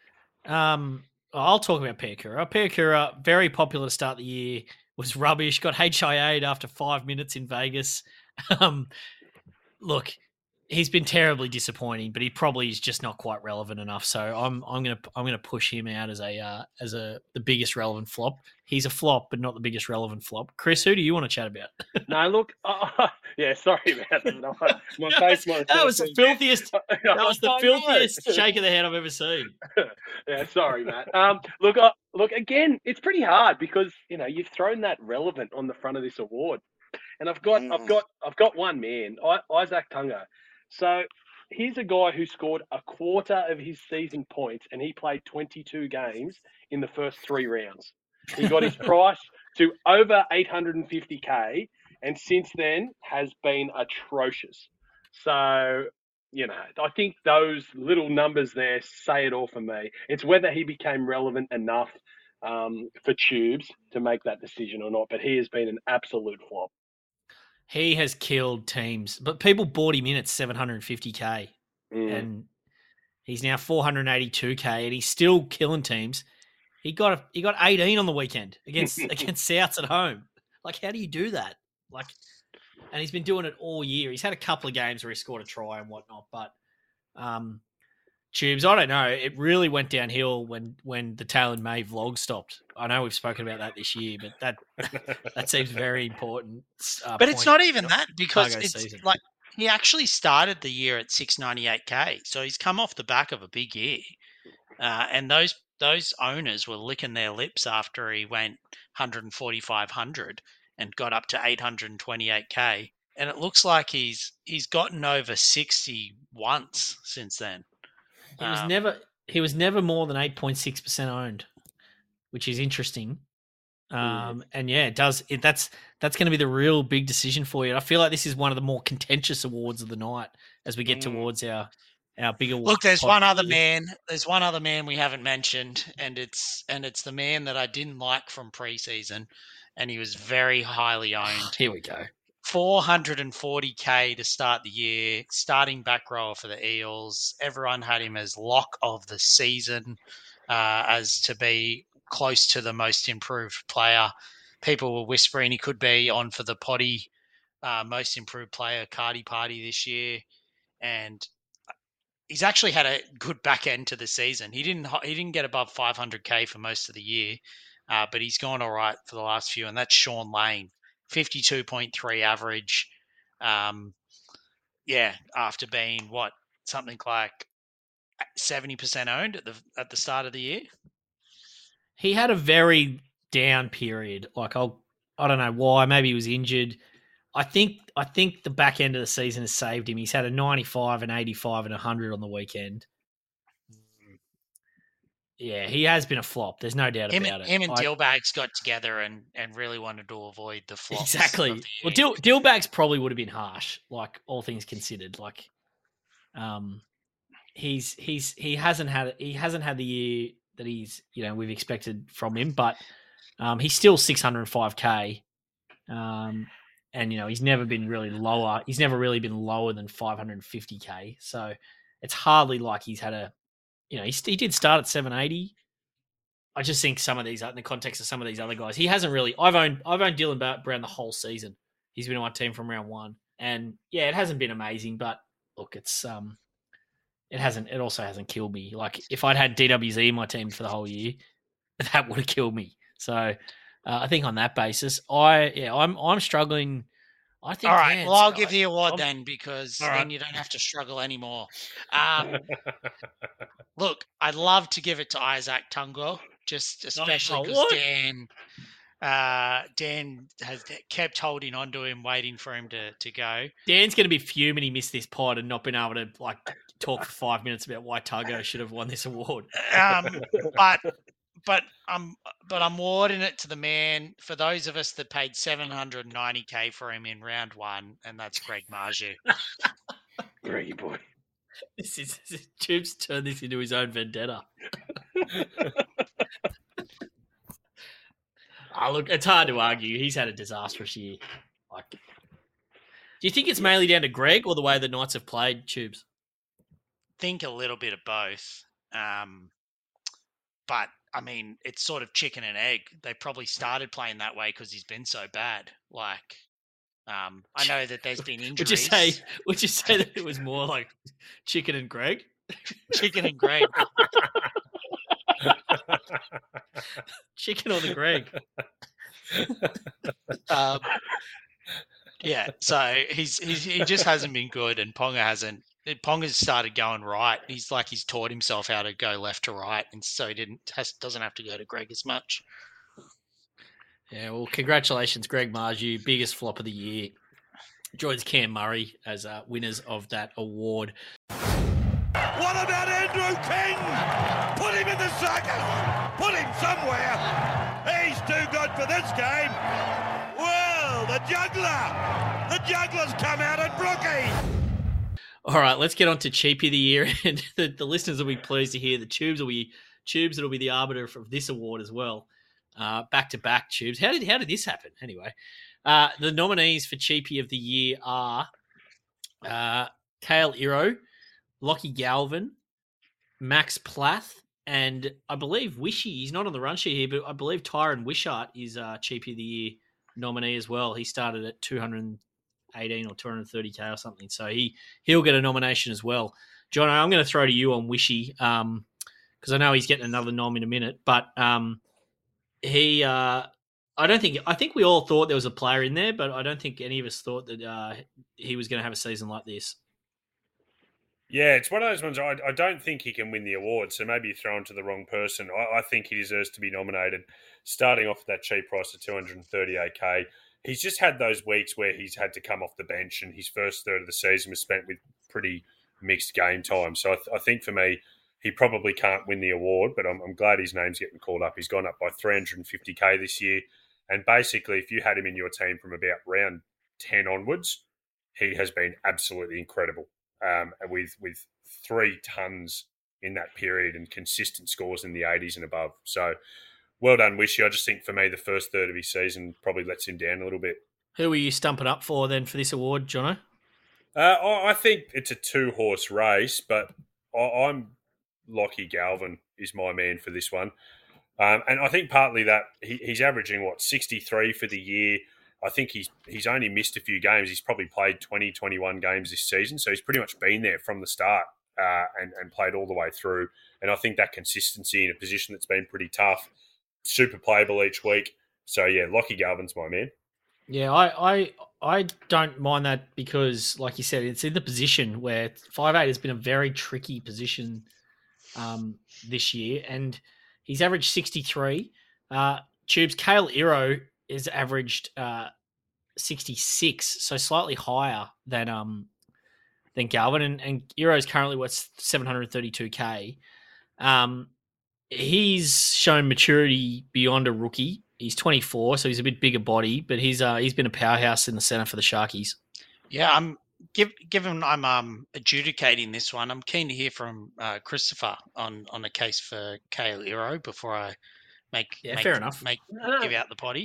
Speaker 2: um, I'll talk about Piakura. Piakura, very popular to start the year, was rubbish. Got H I A'd after five minutes in Vegas. Um, look, he's been terribly disappointing, but he probably is just not quite relevant enough. So I'm I'm gonna I'm gonna push him out as a uh, as a the biggest relevant flop. He's a flop, but not the biggest relevant flop. Chris, who do you want to chat about?
Speaker 3: No, look, uh, yeah, sorry about that. No, my face, my
Speaker 2: That was the filthiest. That was the
Speaker 3: I know.
Speaker 2: filthiest shake of the head I've ever seen.
Speaker 3: Yeah, sorry, Matt. Um, look, uh, look again. It's pretty hard because you know you've thrown that relevant on the front of this award, and I've got, I've got, I've got one man, I, Isaac Tunga. So he's a guy who scored a quarter of his season points, and he played twenty-two games in the first three rounds. He got his price to over eight hundred fifty K, and since then has been atrocious. So, you know, I think those little numbers there say it all for me. It's whether he became relevant enough um, for Tubes to make that decision or not, but he has been an absolute flop.
Speaker 2: He has killed teams, but people bought him in at seven hundred fifty K,
Speaker 3: Mm.
Speaker 2: and he's now four hundred eighty-two K, and he's still killing teams. He got a, he got eighteen on the weekend against against Souths at home. Like, how do you do that? Like, and he's been doing it all year. He's had a couple of games where he scored a try and whatnot, but um, Tubes, I don't know. It really went downhill when when the Taylor May vlog stopped. I know we've spoken about that this year, but that that seems very important. Uh,
Speaker 4: But it's
Speaker 2: point
Speaker 4: not even
Speaker 2: of
Speaker 4: that because
Speaker 2: Cargo
Speaker 4: it's
Speaker 2: season.
Speaker 4: like he actually started the year at six ninety-eight K. So he's come off the back of a big year. Uh, and those those owners were licking their lips after he went one forty-five hundred and got up to eight hundred twenty-eight K. And it looks like he's he's gotten over sixty once since then.
Speaker 2: He was
Speaker 4: Um,
Speaker 2: never he was never more than eight point six percent owned, which is interesting. Um, and yeah, it does it, that's that's going to be the real big decision for you. I feel like this is one of the more contentious awards of the night as we get
Speaker 4: Mm.
Speaker 2: towards our our bigger
Speaker 4: Look, there's
Speaker 2: pod-
Speaker 4: one other man. There's one other man we haven't mentioned, and it's and it's the man that I didn't like from preseason, and he was very highly owned.
Speaker 2: Here we go.
Speaker 4: four hundred forty K to start the year, starting back rower for the Eels. Everyone had him as lock of the season, uh, as to be close to the most improved player. People were whispering he could be on for the potty uh, most improved player Cardi party this year, and he's actually had a good back end to the season. He didn't he didn't get above five hundred K for most of the year, uh, but he's gone all right for the last few, and that's Sean Lane, fifty-two point three average. Um, yeah, after being what something like seventy percent owned at the at the start of the year.
Speaker 2: He had a very down period. Like I'll, I don't know why. Maybe he was injured. I think I think the back end of the season has saved him. He's had a ninety-five, an eighty-five, and a hundred on the weekend. Yeah, he has been a flop. There's no doubt
Speaker 4: Him,
Speaker 2: about it.
Speaker 4: him and
Speaker 2: I,
Speaker 4: Dillbags got together and, and really wanted to avoid the flops.
Speaker 2: exactly.
Speaker 4: Of the
Speaker 2: Well,
Speaker 4: year.
Speaker 2: Dill, Dillbags probably would have been harsh, like all things considered. Like, um, he's he's he hasn't had he hasn't had the year that he's you know we've expected from him, but um, he's still six hundred five K. Um, and you know he's never been really lower. He's never really been lower than five hundred fifty K. So it's hardly like he's had a, you know, he, he did start at seven eighty. I just think some of these, in the context of some of these other guys, he hasn't really. I've owned I've owned Dylan Brown the whole season. He's been on my team from round one, and yeah, it hasn't been amazing, but look, it's um, it hasn't. It also hasn't killed me. Like if I'd had D W Z in my team for the whole year, that would have killed me. So uh, I think on that basis, I yeah, I'm I'm struggling. I think.
Speaker 4: All right,
Speaker 2: yeah,
Speaker 4: well, I'll
Speaker 2: I,
Speaker 4: give the award
Speaker 2: I'm,
Speaker 4: then because
Speaker 2: all
Speaker 4: then
Speaker 2: right.
Speaker 4: you don't have to struggle anymore. Um, look, I'd love to give it to Isaac Tungo, just especially
Speaker 2: Oh,
Speaker 4: because
Speaker 2: what?
Speaker 4: Dan, uh, Dan has kept holding on to him, waiting for him to, to go.
Speaker 2: Dan's going to be fuming he missed this pod and not been able to like talk for five minutes about why Tuggo should have won this award.
Speaker 4: Um, but but I'm but I'm awarding it to the man for those of us that paid seven hundred ninety K for him in round one, and that's Greg Marju.
Speaker 3: Greggy boy.
Speaker 2: This is this, Tubes turned this into his own vendetta. Oh, look, it's hard to argue. He's had a disastrous year. Like, do you think it's mainly down to Greg or the way the Knights have played, Tubes?
Speaker 4: Think a little bit of both. Um, but I mean, it's sort of chicken and egg. They probably started playing that way because he's been so bad. Like, um, I know that there's been injuries.
Speaker 2: Would you say? Would you say that it was more like chicken and Greg?
Speaker 4: Chicken and Greg?
Speaker 2: Chicken or the Greg?
Speaker 4: um, yeah. So he's, he's he just hasn't been good, and Ponga hasn't. Ponga's started going right. He's like he's taught himself how to go left to right, and so he didn't has, doesn't have to go to Greg as much.
Speaker 2: Yeah, well, congratulations, Greg Marju, biggest flop of the year. Joins Cam Murray as uh, winners of that award.
Speaker 6: What about Andrew King? Put him in the circus. Put him somewhere. He's too good for this game. Well, the juggler. The juggler's come out at Brookie.
Speaker 2: All right, let's get on to Cheapie of the Year, and the, the listeners will be pleased to hear the Tubes will be Tubes. It'll be the arbiter of this award as well. Uh, back to back, Tubes. How did how did this happen? Anyway, uh, the nominees for Cheapie of the Year are uh, Kale Iro, Lockie Galvin, Max Plath, and I believe Wishy. He's not on the run sheet here, but I believe Tyron Wishart is uh, Cheapie of the Year nominee as well. He started at two hundred eighteen or two hundred thirty K or something, so he he'll get a nomination as well. John, I'm going to throw to you on Wishy um, because I know he's getting another nom in a minute, but um, he. Uh, I don't think I think we all thought there was a player in there, but I don't think any of us thought that uh, he was going to have a season like this.
Speaker 5: Yeah, it's one of those ones. I, I don't think he can win the award, so maybe you're throwing to the wrong person. I, I think he deserves to be nominated. Starting off at that cheap price of two hundred thirty-eight K, he's just had those weeks where he's had to come off the bench, and his first third of the season was spent with pretty mixed game time. So I, th- I think for me, he probably can't win the award, but I'm, I'm glad his name's getting called up. He's gone up by three hundred fifty K this year, and basically, if you had him in your team from about round ten onwards, he has been absolutely incredible. Um, with with three tons in that period and consistent scores in the eighties and above. So well done, Wishy. I just think for me, the first third of his season probably lets him down a little bit.
Speaker 2: Who were you stumping up for then for this award, Jono?
Speaker 5: Uh, I think it's a two-horse race, but I'm Lockie Galvin is my man for this one. Um, and I think partly that he, he's averaging, what, sixty-three for the year. I think he's he's only missed a few games. He's probably played twenty, twenty-one games this season, so he's pretty much been there from the start uh, and, and played all the way through. And I think that consistency in a position that's been pretty tough, super playable each week. So, yeah, Lockie Galvin's my man.
Speaker 2: Yeah, I, I I don't mind that because, like you said, it's in the position where five eight has been a very tricky position um, this year, and he's averaged sixty-three. Uh, Tubes, Kale Iro is averaged uh, sixty-six, so slightly higher than um than Galvin, and, and Iro is currently what's seven hundred thirty-two K. Um, he's shown maturity beyond a rookie. He's twenty-four, so he's a bit bigger body, but he's uh, he's been a powerhouse in the centre for the Sharkies.
Speaker 4: Yeah, I'm give, given I'm um, adjudicating this one, I'm keen to hear from uh, Christopher on, on a case for Kale Iro before I make
Speaker 2: Yeah,
Speaker 4: make,
Speaker 2: fair enough.
Speaker 4: make
Speaker 3: No,
Speaker 4: give out the potty.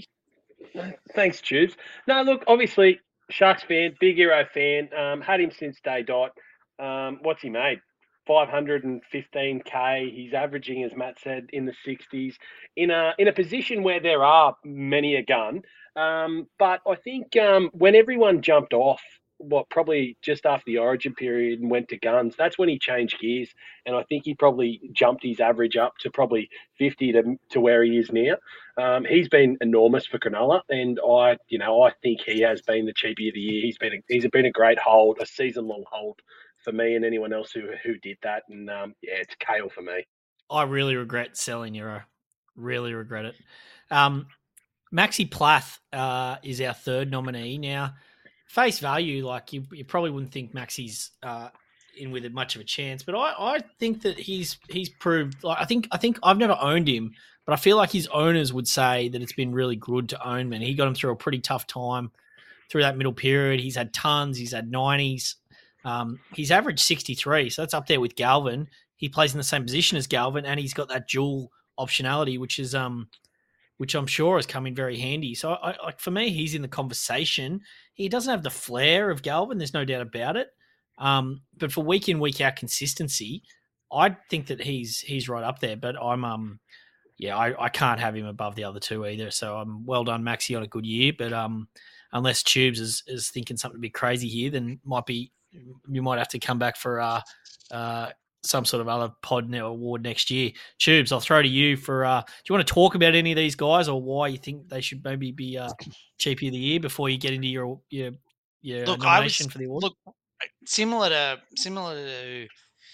Speaker 3: thanks, Tubes. No, look, obviously, Sharks fan, big Hero fan. Um, had him since day dot. Um, what's he made? five hundred fifteen K. He's averaging, as Matt said, in the sixties. In a in a position where there are many a gun. Um, but I think um, when everyone jumped off, what probably just after the Origin period and went to guns, that's when he changed gears. And I think he probably jumped his average up to probably fifty to to where he is now. Um, he's been enormous for Cronulla, and I, you know, I think he has been the cheapie of the year. He's been a, he's been a great hold, a season long hold for me and anyone else who who did that. And um, yeah, it's Kale for me.
Speaker 2: I really regret selling Euro. Really regret it. Um, Maxi Plath uh, is our third nominee. Now, face value, like you, you probably wouldn't think Maxi's uh, in with it much of a chance, but I, I think that he's he's proved. Like, I think I think I've never owned him, but I feel like his owners would say that it's been really good to own him. And he got him through a pretty tough time through that middle period. He's had tons. He's had nineties. Um, he's averaged sixty-three, so that's up there with Galvin. He plays in the same position as Galvin, and he's got that dual optionality, which is um, which I'm sure has come in very handy. So, I, like for me, he's in the conversation. He doesn't have the flair of Galvin. There's no doubt about it. Um, but for week in, week out consistency, I think that he's he's right up there. But I'm um, yeah, I, I can't have him above the other two either. So, I'm well done, Maxi, on a good year. But um, unless Tubes is is thinking something a bit crazy here, then might be. You might have to come back for uh, uh, some sort of other pod award next year. Tubes, I'll throw to you for. Uh, do you want to talk about any of these guys or why you think they should maybe be uh, cheapie of the year before you get into your your, your
Speaker 4: Look,
Speaker 2: nomination
Speaker 4: I was,
Speaker 2: for the award?
Speaker 4: Look, similar to similar to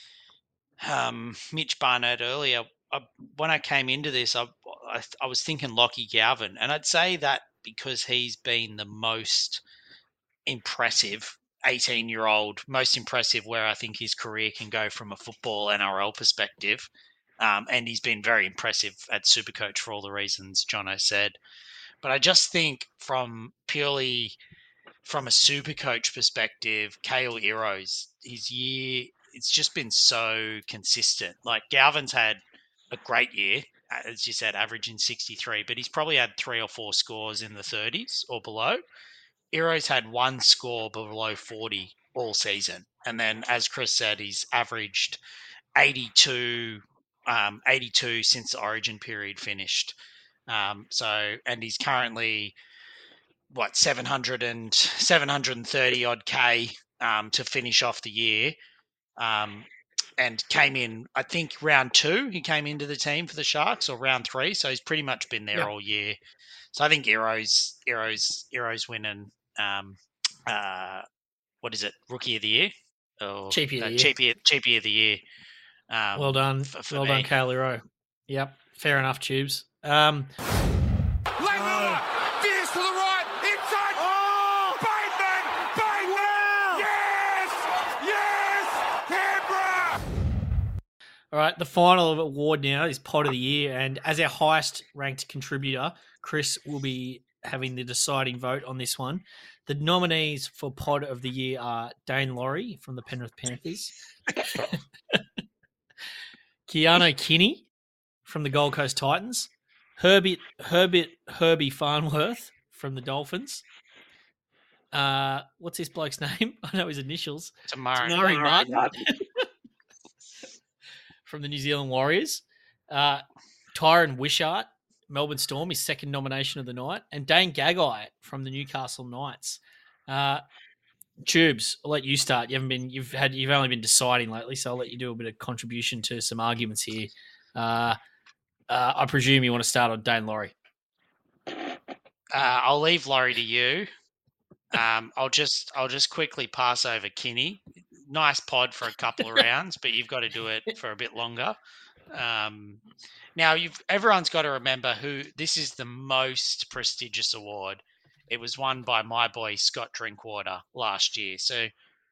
Speaker 4: um, Mitch Barnett earlier. I, when I came into this, I, I I was thinking Lockie Galvin, and I'd say that because he's been the most impressive eighteen-year-old, most impressive where I think his career can go from a football N R L perspective. Um, and he's been very impressive at Supercoach for all the reasons Jono said. But I just think from purely from a Supercoach perspective, Kale Iro's, his year, it's just been so consistent. Like Galvin's had a great year, as you said, averaging sixty-three, but he's probably had three or four scores in the thirties or below. Iro's had one score below forty all season. And then, as Chris said, he's averaged eighty-two, um, eighty-two since the Origin period finished. Um, so, and he's currently, what, seven hundred and seven hundred thirty odd K um, to finish off the year. Um, and came in, I think, round two. He came into the team for the Sharks, or round three. So he's pretty much been there
Speaker 2: yeah.
Speaker 4: all year. So I think Iro's, Iro's, Iro's winning. Um, uh, what is it? Rookie of the year, or
Speaker 2: Cheapie of
Speaker 4: uh,
Speaker 2: the year.
Speaker 4: Cheapie, cheapie of the year. Um,
Speaker 2: well done,
Speaker 4: for, for
Speaker 2: well
Speaker 4: me.
Speaker 2: done, Kale Iro. Yep, fair enough, Tubes. Um,
Speaker 6: Langmiller, veers to the right, inside. Oh, Bateman, Bateman, yes, yes, Canberra.
Speaker 2: All right, the final award now is Pod of the Year, and as our highest ranked contributor, Chris will be having the deciding vote on this one. The nominees for Pod of the Year are Dane Laurie from the Penrith Panthers, Keanu Kinney from the Gold Coast Titans, Herbert Herbert Herbie Farnworth from the Dolphins. Uh, what's this bloke's name? I know his initials.
Speaker 4: Tamari,
Speaker 2: Tamari
Speaker 3: Tamari
Speaker 2: Martin
Speaker 3: Martin.
Speaker 2: from the New Zealand Warriors. Uh, Tyron Wishart, Melbourne Storm, his second nomination of the night, and Dane Gagai from the Newcastle Knights. Uh, Tubes, I'll let you start. You haven't been, you've had, you've only been deciding lately, so I'll let you do a bit of contribution to some arguments here. Uh, uh, I presume you want to start on Dane Laurie.
Speaker 4: Uh, I'll leave Laurie to you. Um, I'll just, I'll just quickly pass over Kinney. Nice pod for a couple of rounds, but you've got to do it for a bit longer. Um, now, you've everyone's got to remember who this is the most prestigious award. It was won by my boy Scott Drinkwater last year. So,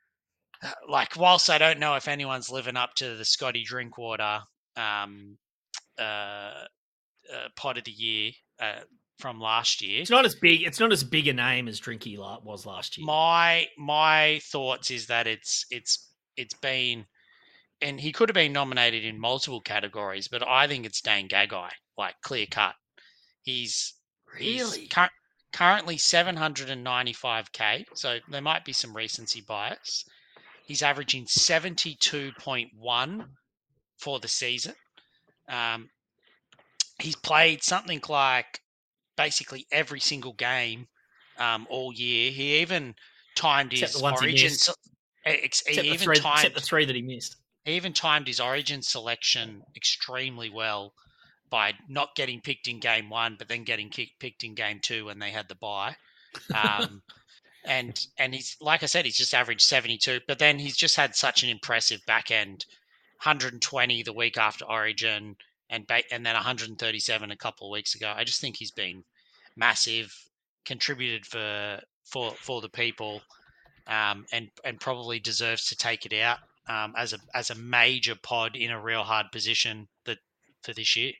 Speaker 4: like, whilst I don't know if anyone's living up to the Scotty Drinkwater um, uh, uh, pod of the year uh, from last year,
Speaker 2: It's not as big. It's not as big a name as Drinky la- was last year.
Speaker 4: my my thoughts is that it's it's it's been. And he could have been nominated in multiple categories, but I think it's Dane Gagai, like clear cut. He's
Speaker 2: Really?
Speaker 4: he's cur- currently seven hundred ninety-five K, so there might be some recency bias. He's averaging seventy-two point one for the season. Um, he's played something like basically every single game um, all year. He even timed
Speaker 2: Except
Speaker 4: his
Speaker 2: the ones he
Speaker 4: origin.
Speaker 2: missed.
Speaker 4: se- ex-
Speaker 2: Except,
Speaker 4: he
Speaker 2: the
Speaker 4: even
Speaker 2: three,
Speaker 4: timed
Speaker 2: except the three that he missed.
Speaker 4: He even timed his origin selection extremely well by not getting picked in game one, but then getting kick, picked in game two when they had the bye. Um, and and he's like I said, he's just averaged seventy-two, but then he's just had such an impressive back end, one hundred twenty the week after Origin, and ba- and then one hundred thirty-seven a couple of weeks ago. I just think he's been massive, contributed for for for the people, um, and and probably deserves to take it out. Um, as a as a major pod in a real hard position that for this year.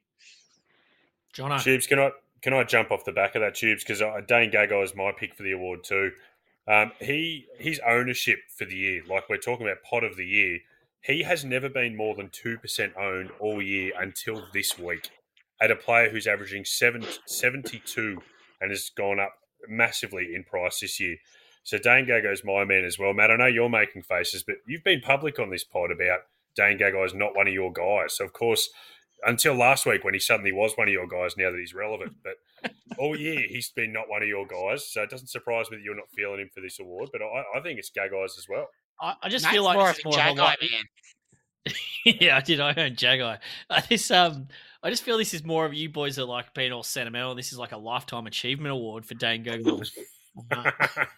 Speaker 2: Jono.
Speaker 5: Tubes, can I can I jump off the back of that, Tubes? Because uh, Dane Gagai is my pick for the award too. Um, he his ownership for the year, like we're talking about pod of the year, he has never been more than two percent owned all year until this week. At a player who's averaging seven, seventy-two and has gone up massively in price this year. So Dane Gagai's my man as well. Matt, I know you're making faces, but you've been public on this pod about Dane Gagai is not one of your guys. So, of course, until last week when he suddenly was one of your guys now that he's relevant. But all year he's been not one of your guys. So it doesn't surprise me that you're not feeling him for this award. But I, I think it's Gagai's as well.
Speaker 2: I, I just
Speaker 4: Matt's
Speaker 2: feel like
Speaker 4: more
Speaker 2: this is
Speaker 4: of a
Speaker 2: more of a
Speaker 4: Jagai
Speaker 2: lot-
Speaker 4: man.
Speaker 2: yeah, I did. I own Jagai. Uh, this, um, I just feel this is more of you boys are like being all sentimental. This is like a lifetime achievement award for Dane Gagai. Uh,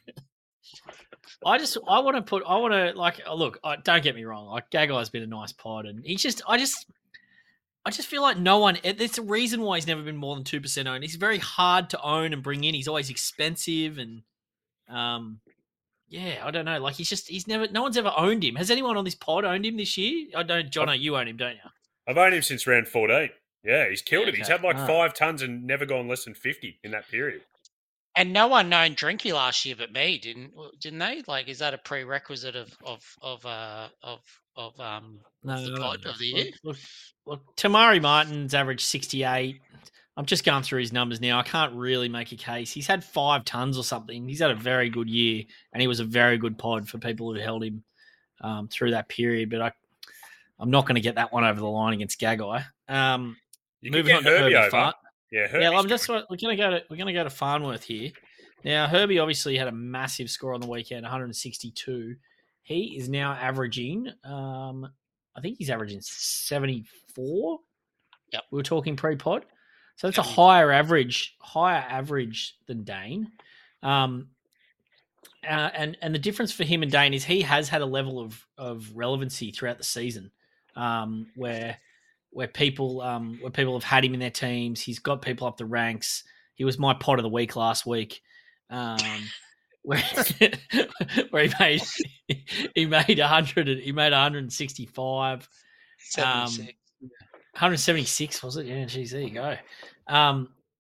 Speaker 2: I just, I want to put, I want to like, oh, look, I, don't get me wrong. Like Gagai's been a nice pod, and he's just, I just, I just feel like no one. There's a reason why he's never been more than two percent owned. He's very hard to own and bring in. He's always expensive, and um, yeah, I don't know. Like he's just, he's never, no one's ever owned him. Has anyone on this pod owned him this year? I don't, Jono, you own him, don't you?
Speaker 5: I've owned him since round fourteen. Yeah, he's killed it. He's
Speaker 2: Okay.
Speaker 5: had like
Speaker 2: Ah.
Speaker 5: five tons and never gone less than fifty in that period.
Speaker 4: And no one known Drinky last year but me, didn't didn't they? Like, is that a prerequisite of of of uh of of um
Speaker 2: No,
Speaker 4: the
Speaker 2: no,
Speaker 4: pod
Speaker 2: no.
Speaker 4: of the
Speaker 2: Look,
Speaker 4: year?
Speaker 2: Look, look, Tamari Martin's averaged sixty-eight. I'm just going through his numbers now. I can't really make a case. He's had five tons or something. He's had a very good year, and he was a very good pod for people who held him um, through that period. But I, I'm not going to get that one over the line against Gagai. Um,
Speaker 5: You can
Speaker 2: moving
Speaker 5: get
Speaker 2: on to
Speaker 5: Herbie
Speaker 2: Herbie
Speaker 5: over.
Speaker 2: Fart.
Speaker 5: Yeah, Herbie's
Speaker 2: Yeah, I'm
Speaker 5: good.
Speaker 2: just we're gonna go to we're gonna go to Farnworth here. Now Herbie obviously had a massive score on the weekend, one hundred sixty-two. He is now averaging, um, I think he's averaging seventy-four.
Speaker 4: Yep.
Speaker 2: We were talking pre-pod, so that's a
Speaker 4: Yep.
Speaker 2: higher average, higher average than Dane. Um, uh, and and the difference for him and Dane is he has had a level of of relevancy throughout the season, um, where. Where people, um, where people have had him in their teams, he's got people up the ranks. He was my pod of the week last week, um, where, where he made he made a hundred, he made one hundred sixty-five, um,
Speaker 4: seventy-six.
Speaker 2: one hundred seventy-six was it? Yeah, geez, there you go. Um,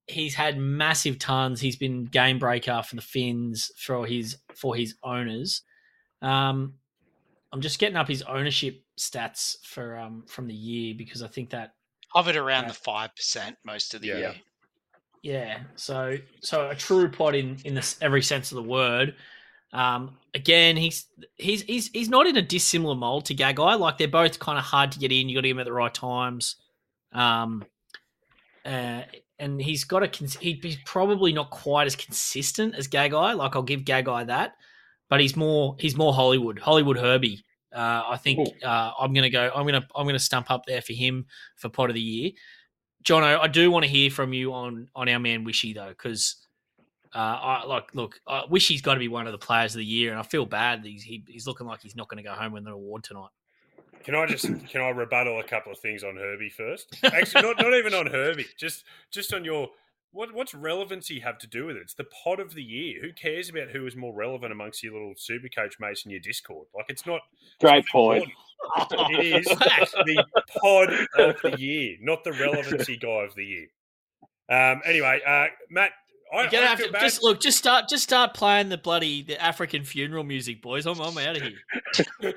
Speaker 2: he's had massive tons. He's been game breaker for the Finns for his for his owners. Um, I'm just getting up his ownership stats for um from the year because I think that
Speaker 4: hovered around
Speaker 2: that,
Speaker 4: the five percent most of the
Speaker 5: Yeah.
Speaker 4: year.
Speaker 2: Yeah, so so a true pod in in this every sense of the word. Um, again, he's he's he's he's not in a dissimilar mold to Gagai. Like they're both kind of hard to get in. You got to get him at the right times. Um, uh, and he's got a he, he's probably not quite as consistent as Gagai. Like I'll give Gagai that, but he's more he's more Hollywood Hollywood Herbie. Uh, I think uh, I'm gonna go. I'm gonna I'm gonna stump up there for him for pod of the year. Jono, I do want to hear from you on on our man Wishy though, because uh, I like look. I wish he's got to be one of the players of the year, and I feel bad that he's he, he's looking like he's not going to go home with an award tonight.
Speaker 5: Can I just can I rebuttal a couple of things on Herbie first? Actually, not not even on Herbie. Just just on your what what's relevancy have to do with it? It's the pod of the year. Who cares about who is more relevant amongst your little Supercoach mates in your Discord? Like it's not.
Speaker 3: Great
Speaker 5: it's not
Speaker 3: point.
Speaker 5: important. It is the pod of the year, not the relevancy guy of the year. Um. Anyway, uh, Matt. I,
Speaker 2: You're gonna
Speaker 5: I
Speaker 2: have
Speaker 5: feel
Speaker 2: to
Speaker 5: bad.
Speaker 2: just look. Just start. Just start playing the bloody the African funeral music, boys. I'm I'm out of here.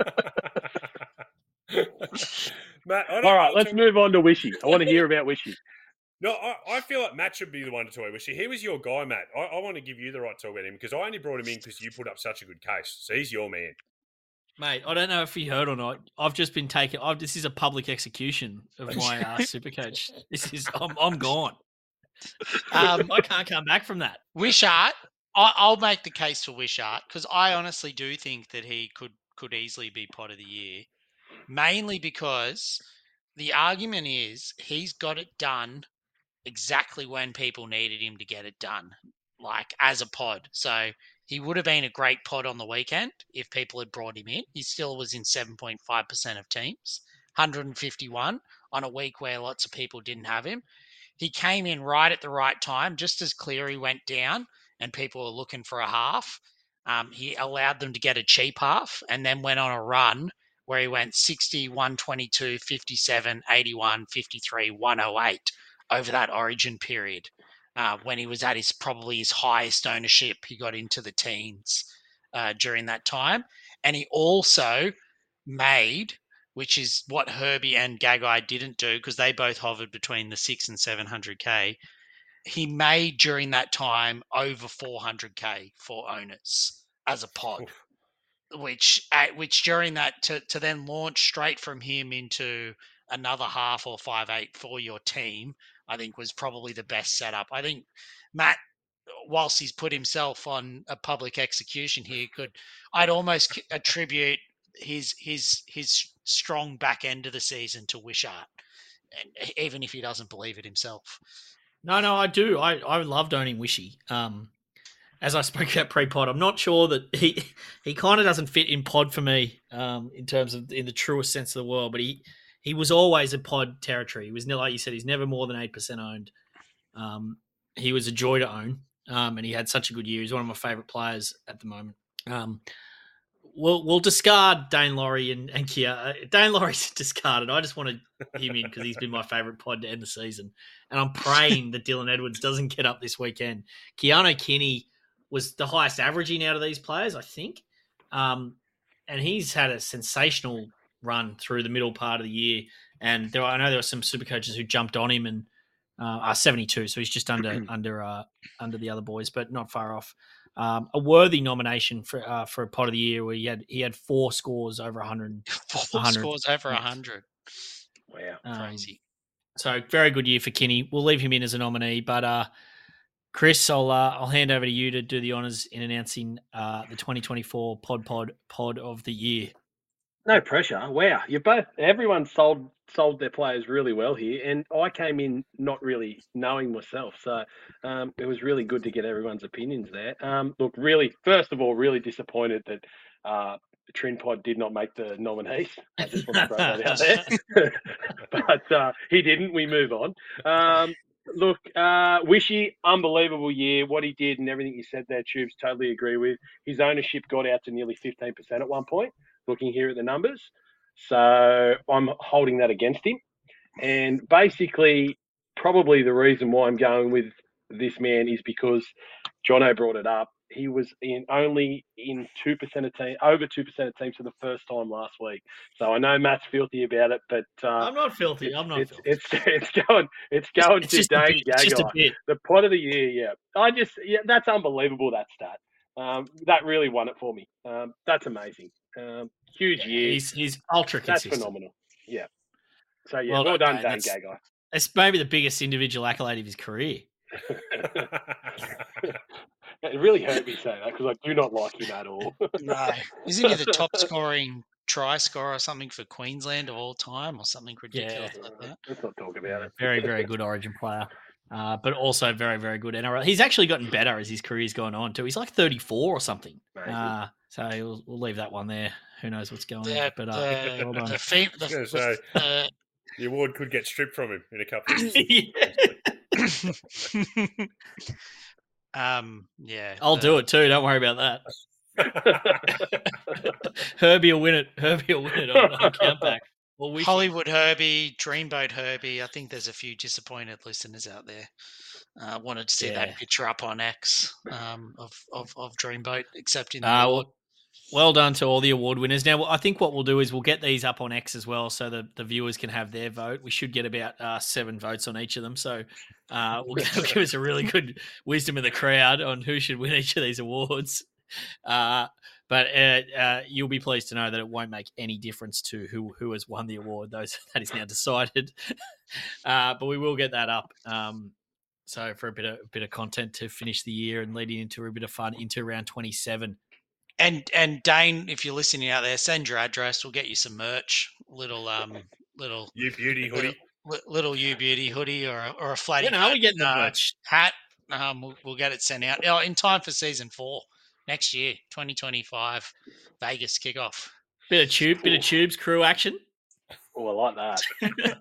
Speaker 5: Matt, I don't
Speaker 3: All right,
Speaker 5: know
Speaker 3: let's
Speaker 5: too-
Speaker 3: move on to Wishy. I want to hear about Wishy.
Speaker 5: No, I, I feel like Matt should be the one to talk about Wishy. He was your guy, Matt. I, I want to give you the right to talk about him because I only brought him in because you put up such a good case. So he's your man.
Speaker 2: Mate, I don't know if you heard or not. I've just been taken. I've, this is a public execution of my uh, Supercoach. This is. I'm. I'm gone. Um, I can't come back from that.
Speaker 4: Wishart, I, I'll make the case for Wishart because I honestly do think that he could could easily be pod of the year, mainly because the argument is he's got it done exactly when people needed him to get it done, like as a pod. So he would have been a great pod on the weekend if people had brought him in. He still was in seven point five percent of teams, one hundred fifty-one on a week where lots of people didn't have him. He came in right at the right time, just as Cleary went down and people were looking for a half. Um, he allowed them to get a cheap half and then went on a run where he went sixty, one twenty-two, fifty-seven, eighty-one, fifty-three, one oh eight over that origin period. Uh, when he was at his probably his highest ownership, he got into the teens uh, during that time. And he also made, which is what Herbie and Gagai didn't do because they both hovered between the six and seven hundred K. He made during that time over four hundred K for owners as a pod,
Speaker 5: Oof.
Speaker 4: which at, which during that to, to then launch straight from him into another half or five eight for your team, I think was probably the best setup. I think Matt, whilst he's put himself on a public execution here, could I'd almost attribute his his his strong back end of the season to Wishart, and even if he doesn't believe it himself.
Speaker 2: No, no, I do. I, I loved owning Wishy. Um, as I spoke about pre-pod, I'm not sure that he he kind of doesn't fit in pod for me um, in terms of in the truest sense of the word, but he he was always a pod territory. He was like you said, he's never more than eight percent owned. Um, he was a joy to own, um, and he had such a good year. He's one of my favourite players at the moment. Um, we'll we'll discard Dane Laurie and, and Kia. Uh, Dane Laurie's discarded. I just wanted him in because he's been my favourite pod to end the season. And I'm praying that Dylan Edwards doesn't get up this weekend. Keanu Kinney was the highest averaging out of these players, I think. Um, and he's had a sensational run through the middle part of the year. And there, I know there were some super coaches who jumped on him and uh, are seventy-two, so he's just under under uh, under the other boys, but not far off. Um, a worthy nomination for uh, for a pod of the year where he had he had four scores over one hundred.
Speaker 4: Four
Speaker 2: one hundred.
Speaker 4: scores over one hundred.
Speaker 3: Wow.
Speaker 2: Um,
Speaker 4: Crazy.
Speaker 2: So very good year for Kinney. We'll leave him in as a nominee, but uh, Chris, I'll uh, I'll hand over to you to do the honours in announcing uh, the twenty twenty-four Pod Pod Pod of the Year.
Speaker 3: No pressure. Wow, you both. Everyone sold sold their players really well here, and I came in not really knowing myself, so um, it was really good to get everyone's opinions there. Um, look, really, first of all, really disappointed that uh, Trinpod did not make the nominees. I just want to throw that out there, but uh, he didn't. We move on. Um, look, uh, Wishy, unbelievable year. What he did and everything you said there, Tubes, totally agree with. His ownership got out to nearly fifteen percent at one point. Looking here at the numbers. So I'm holding that against him. And basically probably the reason why I'm going with this man is because Jono brought it up. He was in only in two percent of team, over two percent of teams for the first time last week. So I know Matt's filthy about it, but uh,
Speaker 2: I'm not filthy.
Speaker 3: it's,
Speaker 2: I'm not
Speaker 3: it's,
Speaker 2: filthy.
Speaker 3: It's it's going it's going
Speaker 2: It's
Speaker 3: to
Speaker 2: just a
Speaker 3: Dane
Speaker 2: bit. It's just a
Speaker 3: Gagai,
Speaker 2: bit.
Speaker 3: the pot of the year. Yeah, I just yeah, that's unbelievable. That stat, um, that really won it for me. Um, that's amazing. Um, huge
Speaker 2: Yeah,
Speaker 3: year.
Speaker 2: he's he's ultra
Speaker 3: That's
Speaker 2: consistent.
Speaker 3: phenomenal. Yeah. So yeah,
Speaker 2: Well,
Speaker 3: well, done,
Speaker 2: okay,
Speaker 3: Dane
Speaker 2: that's-
Speaker 3: Gagai.
Speaker 2: It's maybe the biggest individual accolade of his career.
Speaker 3: It really hurt me saying that because I do not like him at all.
Speaker 4: No, isn't he the top scoring try scorer or something for Queensland of all time, or something ridiculous
Speaker 2: Yeah.
Speaker 4: like that?
Speaker 3: Let's not talk about
Speaker 2: Yeah,
Speaker 3: it.
Speaker 2: very, very good Origin player, uh, but also very, very good N R L. He's actually gotten better as his career's gone on too. He's like thirty-four or something.
Speaker 3: Amazing.
Speaker 2: Uh, so we'll, we'll leave that one there. Who knows what's going on?
Speaker 4: The,
Speaker 2: But uh,
Speaker 4: the,
Speaker 2: well done.
Speaker 4: the, fem- the,
Speaker 5: I was gonna
Speaker 4: the,
Speaker 5: say-
Speaker 4: the,
Speaker 5: The award could get stripped from him in a couple of years.
Speaker 2: Yeah.
Speaker 4: um, yeah,
Speaker 2: I'll
Speaker 4: the-
Speaker 2: do it too. Don't worry about that. Herbie will win it. Herbie will win it on, on countback. Well, we
Speaker 4: Hollywood Herbie, Dreamboat Herbie. I think there's a few disappointed listeners out there. Uh, wanted to see
Speaker 2: Yeah.
Speaker 4: that picture up on X um, of, of of Dreamboat accepting the
Speaker 2: Uh,
Speaker 4: award.
Speaker 2: well, well done to all the award winners. Now, I think what we'll do is we'll get these up on X as well, so the, the viewers can have their vote. We should get about uh, seven votes on each of them, so uh, we'll give, give us a really good wisdom of the crowd on who should win each of these awards. Uh, but uh, uh, you'll be pleased to know that it won't make any difference to who who has won the award. Those that is now decided. uh, but we will get that up. Um, so for a bit of a bit of content to finish the year and leading into a bit of fun into round twenty-seven.
Speaker 4: And and Dane, if you're listening out there, send your address. We'll get you some merch. Little um little
Speaker 5: You beauty hoodie.
Speaker 4: li- little you beauty hoodie or a, or a flatty
Speaker 2: You know, we getting the
Speaker 4: uh,
Speaker 2: merch.
Speaker 4: hat. Um, we'll, we'll get it sent out oh, in time for season four next year, twenty twenty-five Vegas kickoff.
Speaker 2: Bit of tube, bit of tubes crew action.
Speaker 3: Oh, I like that.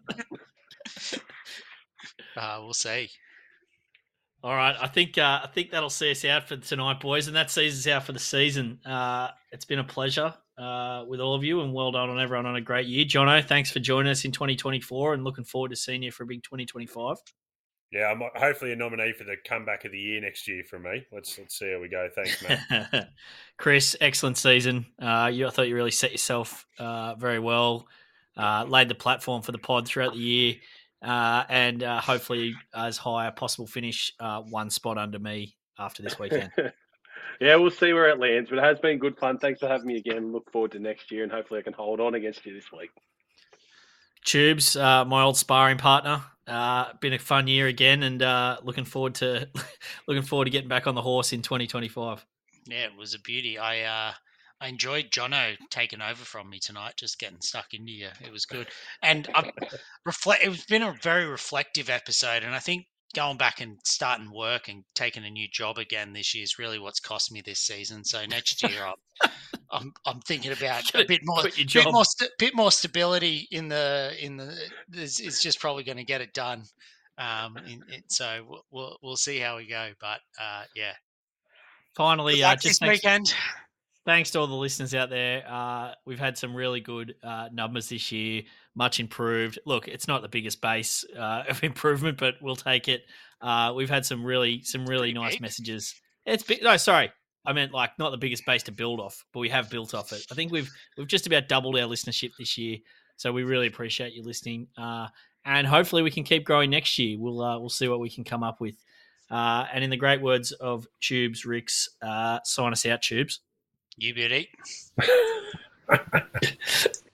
Speaker 4: Uh, we'll see.
Speaker 2: All right, I think uh, I think that'll see us out for tonight, boys, and that sees us out for the season. Uh, it's been a pleasure uh, with all of you, and well done on everyone on a great year. Jono, thanks for joining us in twenty twenty-four, and looking forward to seeing you for a big twenty twenty-five.
Speaker 5: Yeah, I'm hopefully a nominee for the comeback of the year next year from me. Let's let's see how we go. Thanks, Matt.
Speaker 2: Chris, excellent season. Uh, you, I thought you really set yourself uh, very well, uh, laid the platform for the pod throughout the year. Uh, and uh, hopefully as high a possible finish, uh, one spot under me after this weekend.
Speaker 3: Yeah, we'll see where it lands, but it has been good fun. Thanks for having me again. Look forward to next year, and hopefully I can hold on against you this week.
Speaker 2: Tubes, uh, my old sparring partner. Uh, been a fun year again, and uh, looking forward to looking forward to getting back on the horse in twenty twenty-five.
Speaker 4: Yeah, it was a beauty. I uh, I enjoyed Jono taking over from me tonight, just getting stuck into you. It was good, and I reflect. It's been a very reflective episode, and I think going back and starting work and taking a new job again this year is really what's cost me this season. So next year, I'm I'm, I'm thinking about a bit more,
Speaker 2: Quit your
Speaker 4: bit
Speaker 2: job.
Speaker 4: more, st- bit more stability in the in the. Is, is just probably going to get it done. Um, in, in, so we'll, we'll we'll see how we go, but uh, yeah.
Speaker 2: Finally,
Speaker 4: Good
Speaker 2: uh,
Speaker 4: luck
Speaker 2: just
Speaker 4: this
Speaker 2: thanks,
Speaker 4: weekend.
Speaker 2: thanks to all the listeners out there. Uh, we've had some really good uh, numbers this year, much improved. Look, it's not the biggest base uh, of improvement, but we'll take it. Uh, we've had some really, some really
Speaker 4: Pretty
Speaker 2: nice
Speaker 4: big.
Speaker 2: messages. It's big. No, sorry, I meant like not the biggest base to build off, but we have built off it. I think we've we've just about doubled our listenership this year, so we really appreciate you listening. Uh, and hopefully we can keep growing next year. We'll uh, we'll see what we can come up with. Uh, and in the great words of Tubes Ricks, uh, sign us out, Tubes.
Speaker 4: You beauty.